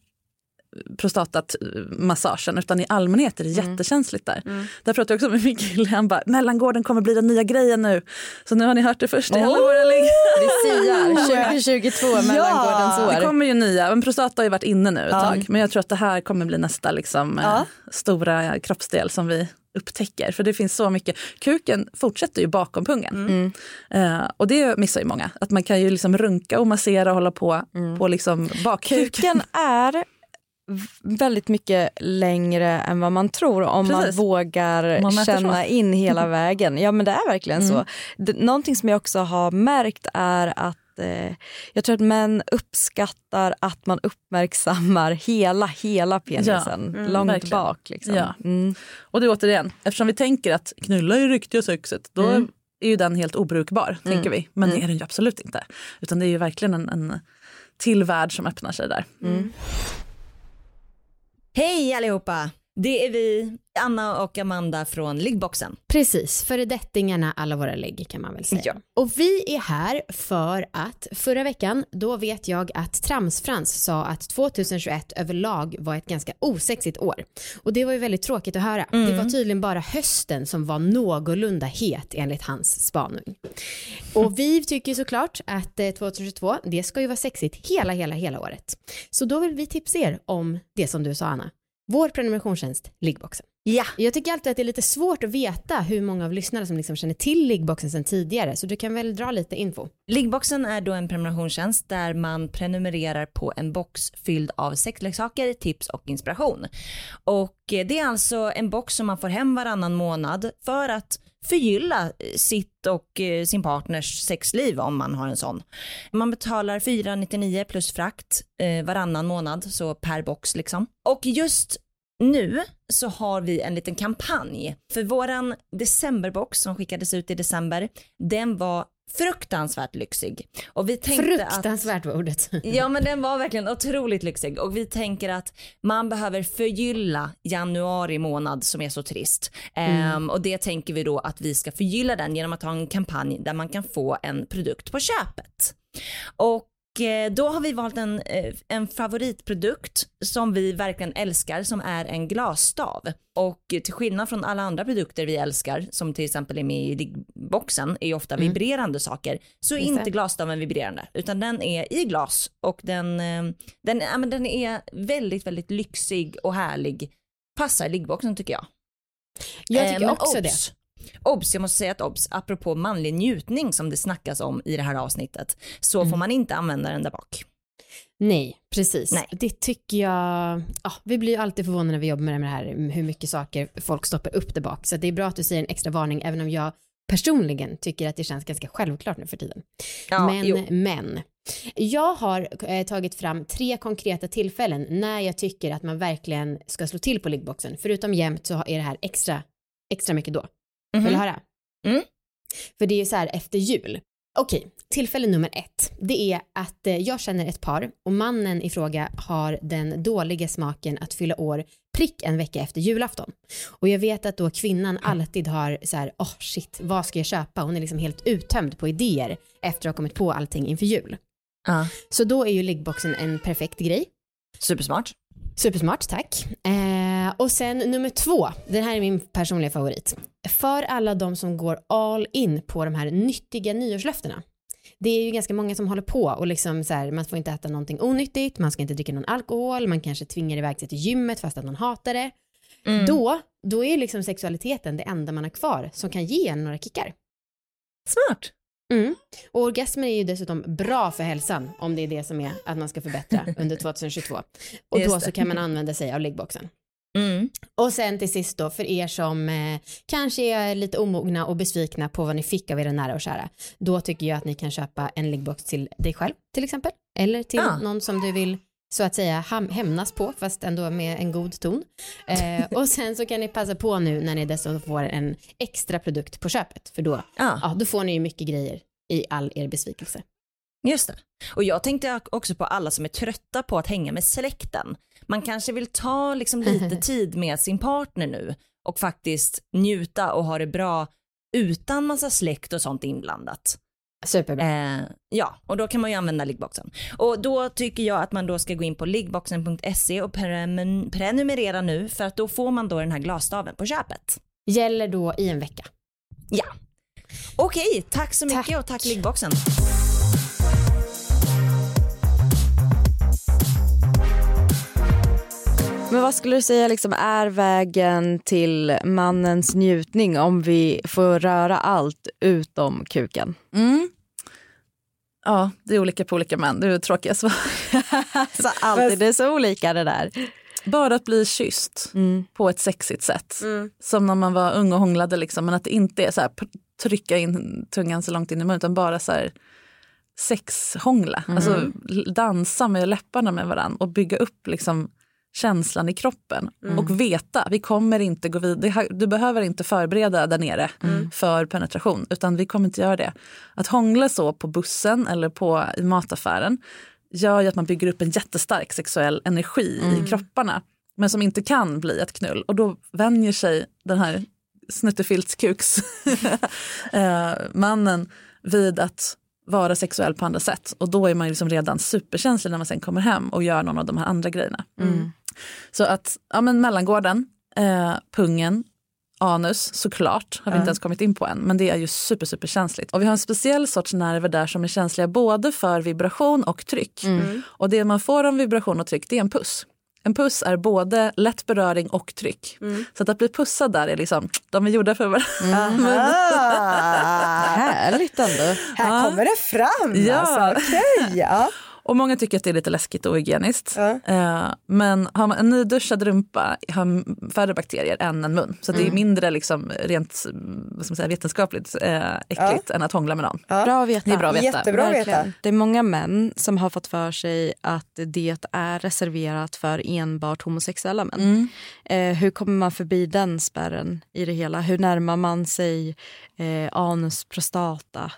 Speaker 4: prostatatmassagen, utan i allmänhet är det jättekänsligt där. Där pratar jag också med min kille, han bara, mellangården kommer bli den nya grejen nu. Så nu har ni hört det först i alla våra ligg.
Speaker 3: Vi siar 2022 mellangårdens år.
Speaker 4: Det kommer ju nya, men prostata har ju varit inne nu ett tag. Men jag tror att det här kommer bli nästa liksom, stora kroppsdel som vi upptäcker. För det finns så mycket. Kuken fortsätter ju bakom pungen. Och det missar ju många. Att man kan ju liksom runka och massera och hålla på liksom bakkuken.
Speaker 3: Kuken är väldigt mycket längre än vad man tror om man vågar känna in hela vägen. Ja, men det är verkligen så. Någonting som jag också har märkt är att jag tror att män uppskattar att man uppmärksammar hela penisen långt verkligen. Bak. Liksom.
Speaker 4: Ja. Och det är återigen, eftersom vi tänker att knulla är riktiga sexet, då är ju den helt obrukbar, tänker vi. Men det är den ju absolut inte. Utan det är ju verkligen en till värld som öppnar sig där.
Speaker 1: Hej allihopa! Det är vi, Anna och Amanda från Liggboxen.
Speaker 5: Precis, föredettingarna alla våra ligg kan man väl säga.
Speaker 1: Ja.
Speaker 5: Och vi är här för att förra veckan, då vet jag att Tramsfrans sa att 2021 överlag var ett ganska osexigt år. Och det var ju väldigt tråkigt att höra. Det var tydligen bara hösten som var någorlunda het enligt hans spaning. Och vi tycker såklart att 2022, det ska ju vara sexigt hela året. Så då vill vi tipsa er om det som du sa, Anna. Vår prenumerationstjänst Liggboxen.
Speaker 1: Ja.
Speaker 5: Jag tycker alltid att det är lite svårt att veta hur många av lyssnarna som liksom känner till Liggboxen sedan tidigare. Så du kan väl dra lite info.
Speaker 1: Liggboxen är då en prenumerationstjänst där man prenumererar på en box fylld av sexleksaker, tips och inspiration. Och det är alltså en box som man får hem varannan månad för att förgylla sitt och sin partners sexliv om man har en sån. Man betalar 4,99 plus frakt varannan månad, så per box liksom. Och just nu så har vi en liten kampanj för våran decemberbox som skickades ut i december. Den var fruktansvärt lyxig. Och vi tänkte
Speaker 5: fruktansvärt var ordet.
Speaker 1: Ja, men den var verkligen otroligt lyxig. Och vi tänker att man behöver förgylla januari månad som är så trist. Och det tänker vi då att vi ska förgylla den genom att ha en kampanj där man kan få en produkt på köpet. Och då har vi valt en favoritprodukt som vi verkligen älskar, som är en glasstav. Och till skillnad från alla andra produkter vi älskar, som till exempel är med i Liggboxen, är ofta vibrerande saker, så är inte glasstaven vibrerande, utan den är i glas. Och den är väldigt, väldigt lyxig och härlig. Passar Liggboxen tycker jag.
Speaker 5: Jag tycker också det.
Speaker 1: Obs, jag måste säga att obs, apropå manlig njutning som det snackas om i det här avsnittet, så får man inte använda den där bak.
Speaker 5: Nej, precis.
Speaker 1: Nej.
Speaker 5: Det tycker jag, vi blir ju alltid förvånade när vi jobbar med det här, hur mycket saker folk stoppar upp där bak. Så det är bra att du säger en extra varning, även om jag personligen tycker att det känns ganska självklart nu för tiden.
Speaker 1: Ja,
Speaker 5: men jag har tagit fram 3 konkreta tillfällen när jag tycker att man verkligen ska slå till på Liggboxen. Förutom jämt så är det här extra mycket då. Vill du höra? För det är ju så här efter jul. Okej, tillfälle nummer 1. Det är att jag känner ett par och mannen i fråga har den dåliga smaken att fylla år prick en vecka efter julafton. Och jag vet att då kvinnan alltid har så här, shit, vad ska jag köpa? Hon är liksom helt uttömd på idéer efter att ha kommit på allting inför jul. Så då är ju Liggboxen en perfekt grej. Supersmart, tack. Och sen nummer 2, den här är min personliga favorit. För alla de som går all in på de här nyttiga nyårslöftena. Det är ju ganska många som håller på och liksom så här, man får inte äta någonting onyttigt, man ska inte dricka någon alkohol, man kanske tvingar iväg sig till gymmet fast att man hatar det. Då är liksom sexualiteten det enda man har kvar som kan ge en några kickar.
Speaker 1: Smart.
Speaker 5: Och orgasmer är ju dessutom bra för hälsan, om det är det som är att man ska förbättra under 2022. Och då så kan man använda sig av Liggboxen. Och sen till sist då, för er som kanske är lite omogna och besvikna på vad ni fick av era nära och kära, då tycker jag att ni kan köpa en Liggbox till dig själv till exempel, eller till någon som du vill så att säga hämnas på, fast ändå med en god ton. Och sen så kan ni passa på nu när ni dessutom får en extra produkt på köpet, för då, då får ni ju mycket grejer i all er besvikelse.
Speaker 1: Just det. Och jag tänkte också på alla som är trötta på att hänga med släkten. Man kanske vill ta liksom lite tid med sin partner nu och faktiskt njuta och ha det bra utan massa släkt och sånt inblandat.
Speaker 5: Superbra.
Speaker 1: Och då kan man ju använda Liggboxen. Och då tycker jag att man då ska gå in på liggboxen.se och prenumerera nu, för att då får man då den här glasstaven på köpet.
Speaker 5: Gäller då i en vecka.
Speaker 1: Ja. Okej, tack så mycket och tack Liggboxen.
Speaker 3: Men vad skulle du säga liksom är vägen till mannens njutning om vi får röra allt utom kuken?
Speaker 4: Ja, det är olika på olika män. Det är tråkiga svar.
Speaker 3: Så alltid, det är så olika det där.
Speaker 4: Bara att bli kysst på ett sexigt sätt. Som när man var ung och hånglade liksom. Men att det inte är så här trycka in tungan så långt in i munnen, utan bara så här sexhångla. Alltså dansa med läpparna med varandra och bygga upp liksom känslan i kroppen och veta, vi kommer inte gå vidare, du behöver inte förbereda där nere för penetration, utan vi kommer inte göra det. Att hångla så på bussen eller i mataffären gör ju att man bygger upp en jättestark sexuell energi i kropparna, men som inte kan bli ett knull, och då vänjer sig den här snuttefiltskuks mannen vid att vara sexuell på andra sätt, och då är man liksom redan superkänslig när man sen kommer hem och gör någon av de här andra grejerna. Så att mellangården, pungen, anus såklart har vi inte ens kommit in på än, men det är ju superkänsligt. Och vi har en speciell sorts nerver där som är känsliga både för vibration och tryck. Och det man får om vibration och tryck, det är en puss. En puss är både lätt beröring och tryck. Så att bli pussad där är liksom, de är gjorda för varandra.
Speaker 3: Härligt ändå.
Speaker 2: Här kommer det fram.
Speaker 4: Ja.
Speaker 2: Alltså. Okay, ja.
Speaker 4: Och många tycker att det är lite läskigt och hygieniskt. Men har man en nyduschad rumpa har färre bakterier än en mun. Så det är mindre liksom, rent vetenskapligt äckligt än att hångla med någon.
Speaker 3: Bra att veta.
Speaker 4: Det är bra att veta.
Speaker 2: Jättebra att veta.
Speaker 3: Det är många män som har fått för sig att det är reserverat för enbart homosexuella män. Hur kommer man förbi den spärren i det hela? Hur närmar man sig anus, prostata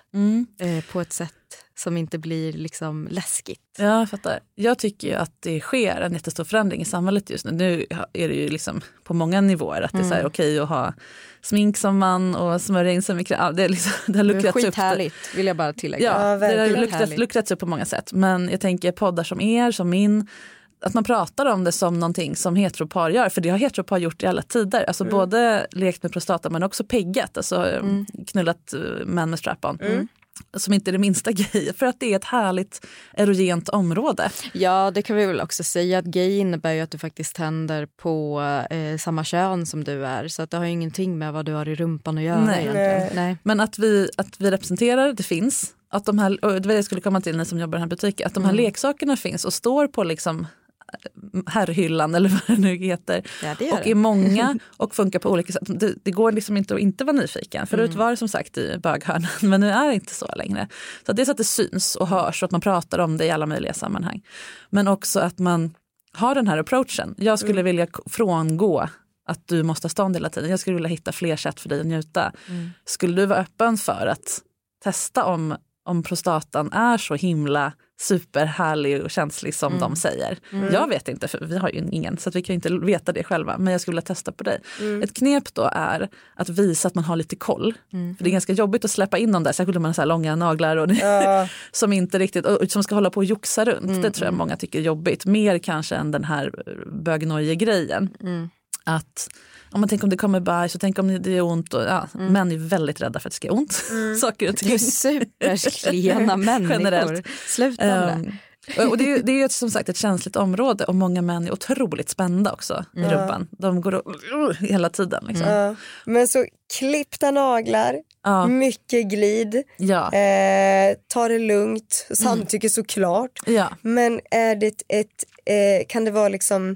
Speaker 3: på ett sätt som inte blir liksom läskigt?
Speaker 4: Ja, jag fattar. Jag tycker ju att det sker en jättestor förändring i samhället just nu. Nu är det ju liksom på många nivåer att det är så här okej att ha smink som man och smörja in sig med kräm. Det har luckrats upp.
Speaker 3: Skithärligt, vill jag bara tillägga.
Speaker 4: Ja, det har luckrats upp på många sätt. Men jag tänker poddar som min, att man pratar om det som någonting som heteropar gör. För det har heteropar gjort i alla tider. Alltså både lekt med prostata men också peggat. Alltså knullat män med strap-on. Som inte är det minsta gay, för att det är ett härligt erogent område.
Speaker 3: Ja, det kan vi väl också säga, att gay innebär ju att du faktiskt tänder på samma kön som du är, så att det har ju ingenting med vad du har i rumpan att göra egentligen. Nej.
Speaker 4: Men att vi representerar, det finns, att de här, och det var det jag skulle komma till, ni som jobbar i den här butiken, att de här leksakerna finns och står på liksom herrhyllan eller vad det nu heter, och är många och funkar på olika sätt. Det går liksom inte att inte vara nyfiken. Förut var det som sagt i böghörnan, men nu är det inte så längre. Så det är så att det syns och hörs och att man pratar om det i alla möjliga sammanhang. Men också att man har den här approachen. Jag skulle vilja frångå att du måste ha stånd hela tiden. Jag skulle vilja hitta fler sätt för dig att njuta. Skulle du vara öppen för att testa om prostatan är så himla superhärlig och känslig som de säger. Jag vet inte, för vi har ju ingen, så att vi kan inte veta det själva, men jag skulle vilja testa på dig. Ett knep då är att visa att man har lite koll. För det är ganska jobbigt att släppa in dem där, särskilt om man har så här långa naglar och som inte riktigt, och som ska hålla på och joxa runt. Det tror jag många tycker är jobbigt. Mer kanske än den här bögnoje-grejen. Att om man tänker om det kommer bajs och tänk om det är ont. Och, män är väldigt rädda för att det ska göra ont. Saker och ting.
Speaker 3: Det är superklena människor.
Speaker 4: Generellt.
Speaker 3: Sluta
Speaker 4: och det är ju som sagt ett känsligt område, och många män är otroligt spända också i rumpan. De går hela tiden. Liksom.
Speaker 2: Men så klippta naglar, mycket glid, ta det lugnt, samtycke såklart. Men är det kan det vara liksom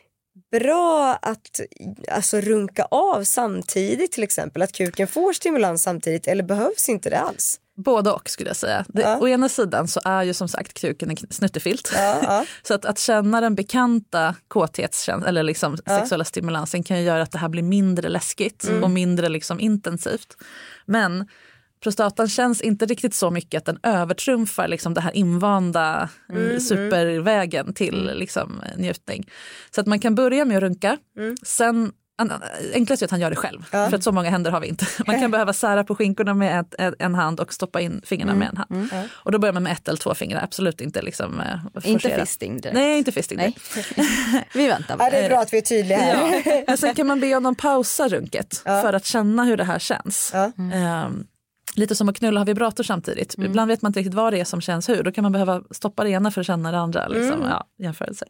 Speaker 2: bra att alltså runka av samtidigt, till exempel att kuken får stimulans samtidigt, eller behövs inte det alls?
Speaker 4: Både och skulle jag säga. Å ena sidan så är ju som sagt kuken en snuttefilt. Så att känna den bekanta kåthetskänslan eller liksom sexuella stimulansen kan ju göra att det här blir mindre läskigt och mindre liksom intensivt. Men prostatan känns inte riktigt så mycket att den övertrumfar liksom det här invanda supervägen till liksom njutning. Så att man kan börja med att runka. Sen enklast är att han gör det själv. För att så många händer har vi inte. Man kan behöva sära på skinkorna med en hand och stoppa in fingrarna med en hand. Och då börjar man med 1 eller 2 fingrar. Absolut inte liksom
Speaker 3: inte fisting direkt.
Speaker 4: Nej, inte fisting direkt.
Speaker 3: Vi väntar.
Speaker 2: Det är bra att vi är tydliga här.
Speaker 4: Men sen kan man be honom pausa runket för att känna hur det här känns. Lite som att knulla har vibrator samtidigt. Ibland vet man inte riktigt vad det är som känns hur. Då kan man behöva stoppa det ena för att känna det andra. Liksom. Jämförelse.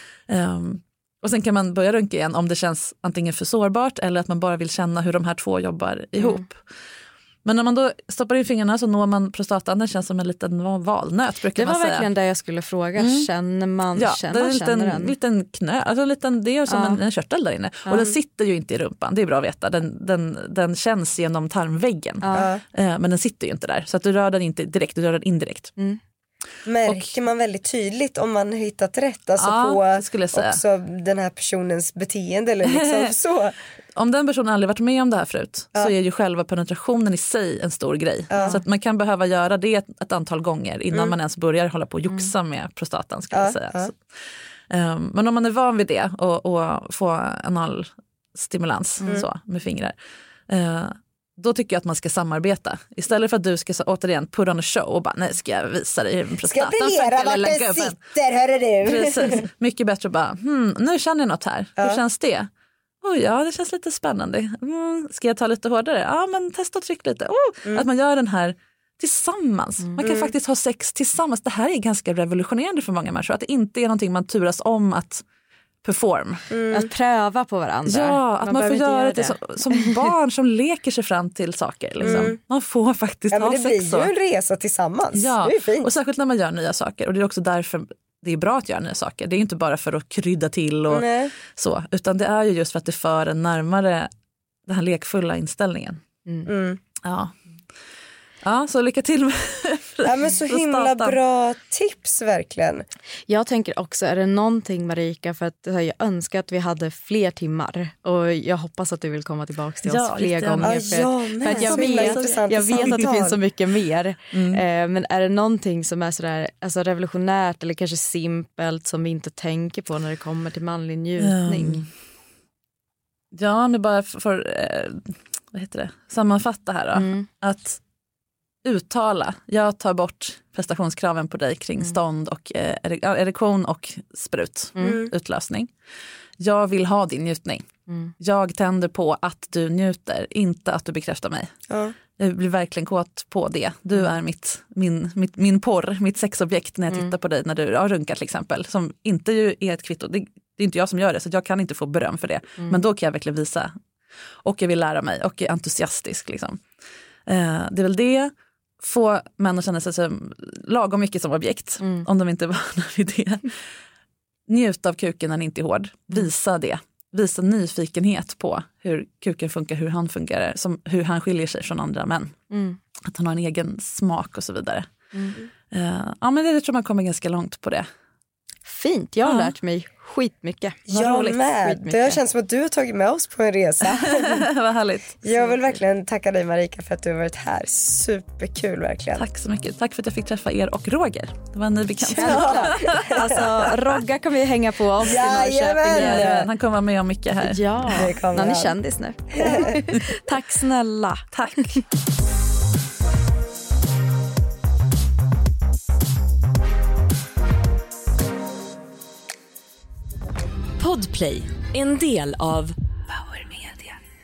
Speaker 4: Och sen kan man börja runka igen om det känns antingen för sårbart eller att man bara vill känna hur de här två jobbar ihop. Men när man då stoppar in fingrarna så når man prostatan. Den känns som en liten valnöt, brukar man säga.
Speaker 3: Det var verkligen det jag skulle fråga. Känner man,
Speaker 4: ja,
Speaker 3: känner
Speaker 4: den? Liten knö, alltså en liten, det är som en körtel där inne. Och den sitter ju inte i rumpan, det är bra att veta. Den känns genom tarmväggen. Men den sitter ju inte där. Så att du rör den inte direkt, du rör den indirekt.
Speaker 2: Märker man väldigt tydligt om man hittat rätt, alltså på
Speaker 4: skulle jag säga.
Speaker 2: Också den här personens beteende eller liksom så.
Speaker 4: Om den personen aldrig varit med om det här förut så är ju själva penetrationen i sig en stor grej. Så att man kan behöva göra det ett antal gånger innan man ens börjar hålla på och joxa med prostatan, skulle jag säga. Så, men om man är van vid det och få analstimulans så, med fingrar, då tycker jag att man ska samarbeta. Istället för att du ska återigen put on a show och bara, nej, ska jag visa dig prostatan?
Speaker 2: Ska briljera vart den sitter, hörru du.
Speaker 4: Precis, mycket bättre att bara, nu känner jag något här. Hur känns det? Ja, det känns lite spännande. Ska jag ta lite hårdare? Ja, men testa och tryck lite. Att man gör den här tillsammans. Man kan faktiskt ha sex tillsammans. Det här är ganska revolutionerande för många människor. Att det inte är någonting man turas om att perform.
Speaker 3: Att pröva på varandra.
Speaker 4: Ja, att man får göra det som barn som leker sig fram till saker. Liksom. Man får faktiskt ha sex.
Speaker 2: Det blir ju en resa tillsammans.
Speaker 4: Ja,
Speaker 2: det är fint.
Speaker 4: Och särskilt när man gör nya saker. Och det är också därför det är bra att göra nya saker. Det är inte bara för att krydda till och så. Utan det är ju just för att det för en närmare den här lekfulla inställningen. Ja, så lycka till med
Speaker 2: men så himla bra tips, verkligen.
Speaker 3: Jag tänker också, är det någonting, Marika, för att jag önskar att vi hade fler timmar och jag hoppas att du vill komma tillbaka till oss fler gånger för att jag vet att det finns så mycket mer. Men är det någonting som är sådär, alltså revolutionärt eller kanske simpelt som vi inte tänker på när det kommer till manlig njutning?
Speaker 4: Ja, nu bara för vad heter det? Sammanfatta här då. Att uttala, jag tar bort prestationskraven på dig kring stånd och erektion och sprut, utlösning. Jag vill ha din njutning. Jag tänder på att du njuter, inte att du bekräftar mig. Jag blir verkligen kåt på det. Du är min porr, mitt sexobjekt när jag tittar på dig när du har runkat till exempel. Som inte ju är ett kvitto. Det är inte jag som gör det, så jag kan inte få beröm för det. Men då kan jag verkligen visa. Och jag vill lära mig och är entusiastisk liksom. Det är väl det. Få män att känna sig som lagom mycket som objekt, om de inte är vana vid det. Njuta av kuken när den inte är hård. Visa det. Visa nyfikenhet på hur kuken funkar, hur han fungerar, hur han skiljer sig från andra män. Att han har en egen smak och så vidare. Ja, men det tror man kommer ganska långt på det.
Speaker 3: Fint, jag har lärt mig skitmycket.
Speaker 2: Jag med. Det har känts som att du har tagit med oss på en resa.
Speaker 4: Vad härligt.
Speaker 2: Jag vill verkligen tacka dig, Marika, för att du har varit här. Superkul verkligen.
Speaker 4: Tack så mycket. Tack för att jag fick träffa er och Roger. Det var en ny bekantskap.
Speaker 3: Alltså, Rogga kommer vi hänga på oss i Norrköping.
Speaker 4: Han kommer vara med om mycket här.
Speaker 3: Ja, han är kändis nu. Tack snälla.
Speaker 4: Tack.
Speaker 6: Podplay, en del av Power Media.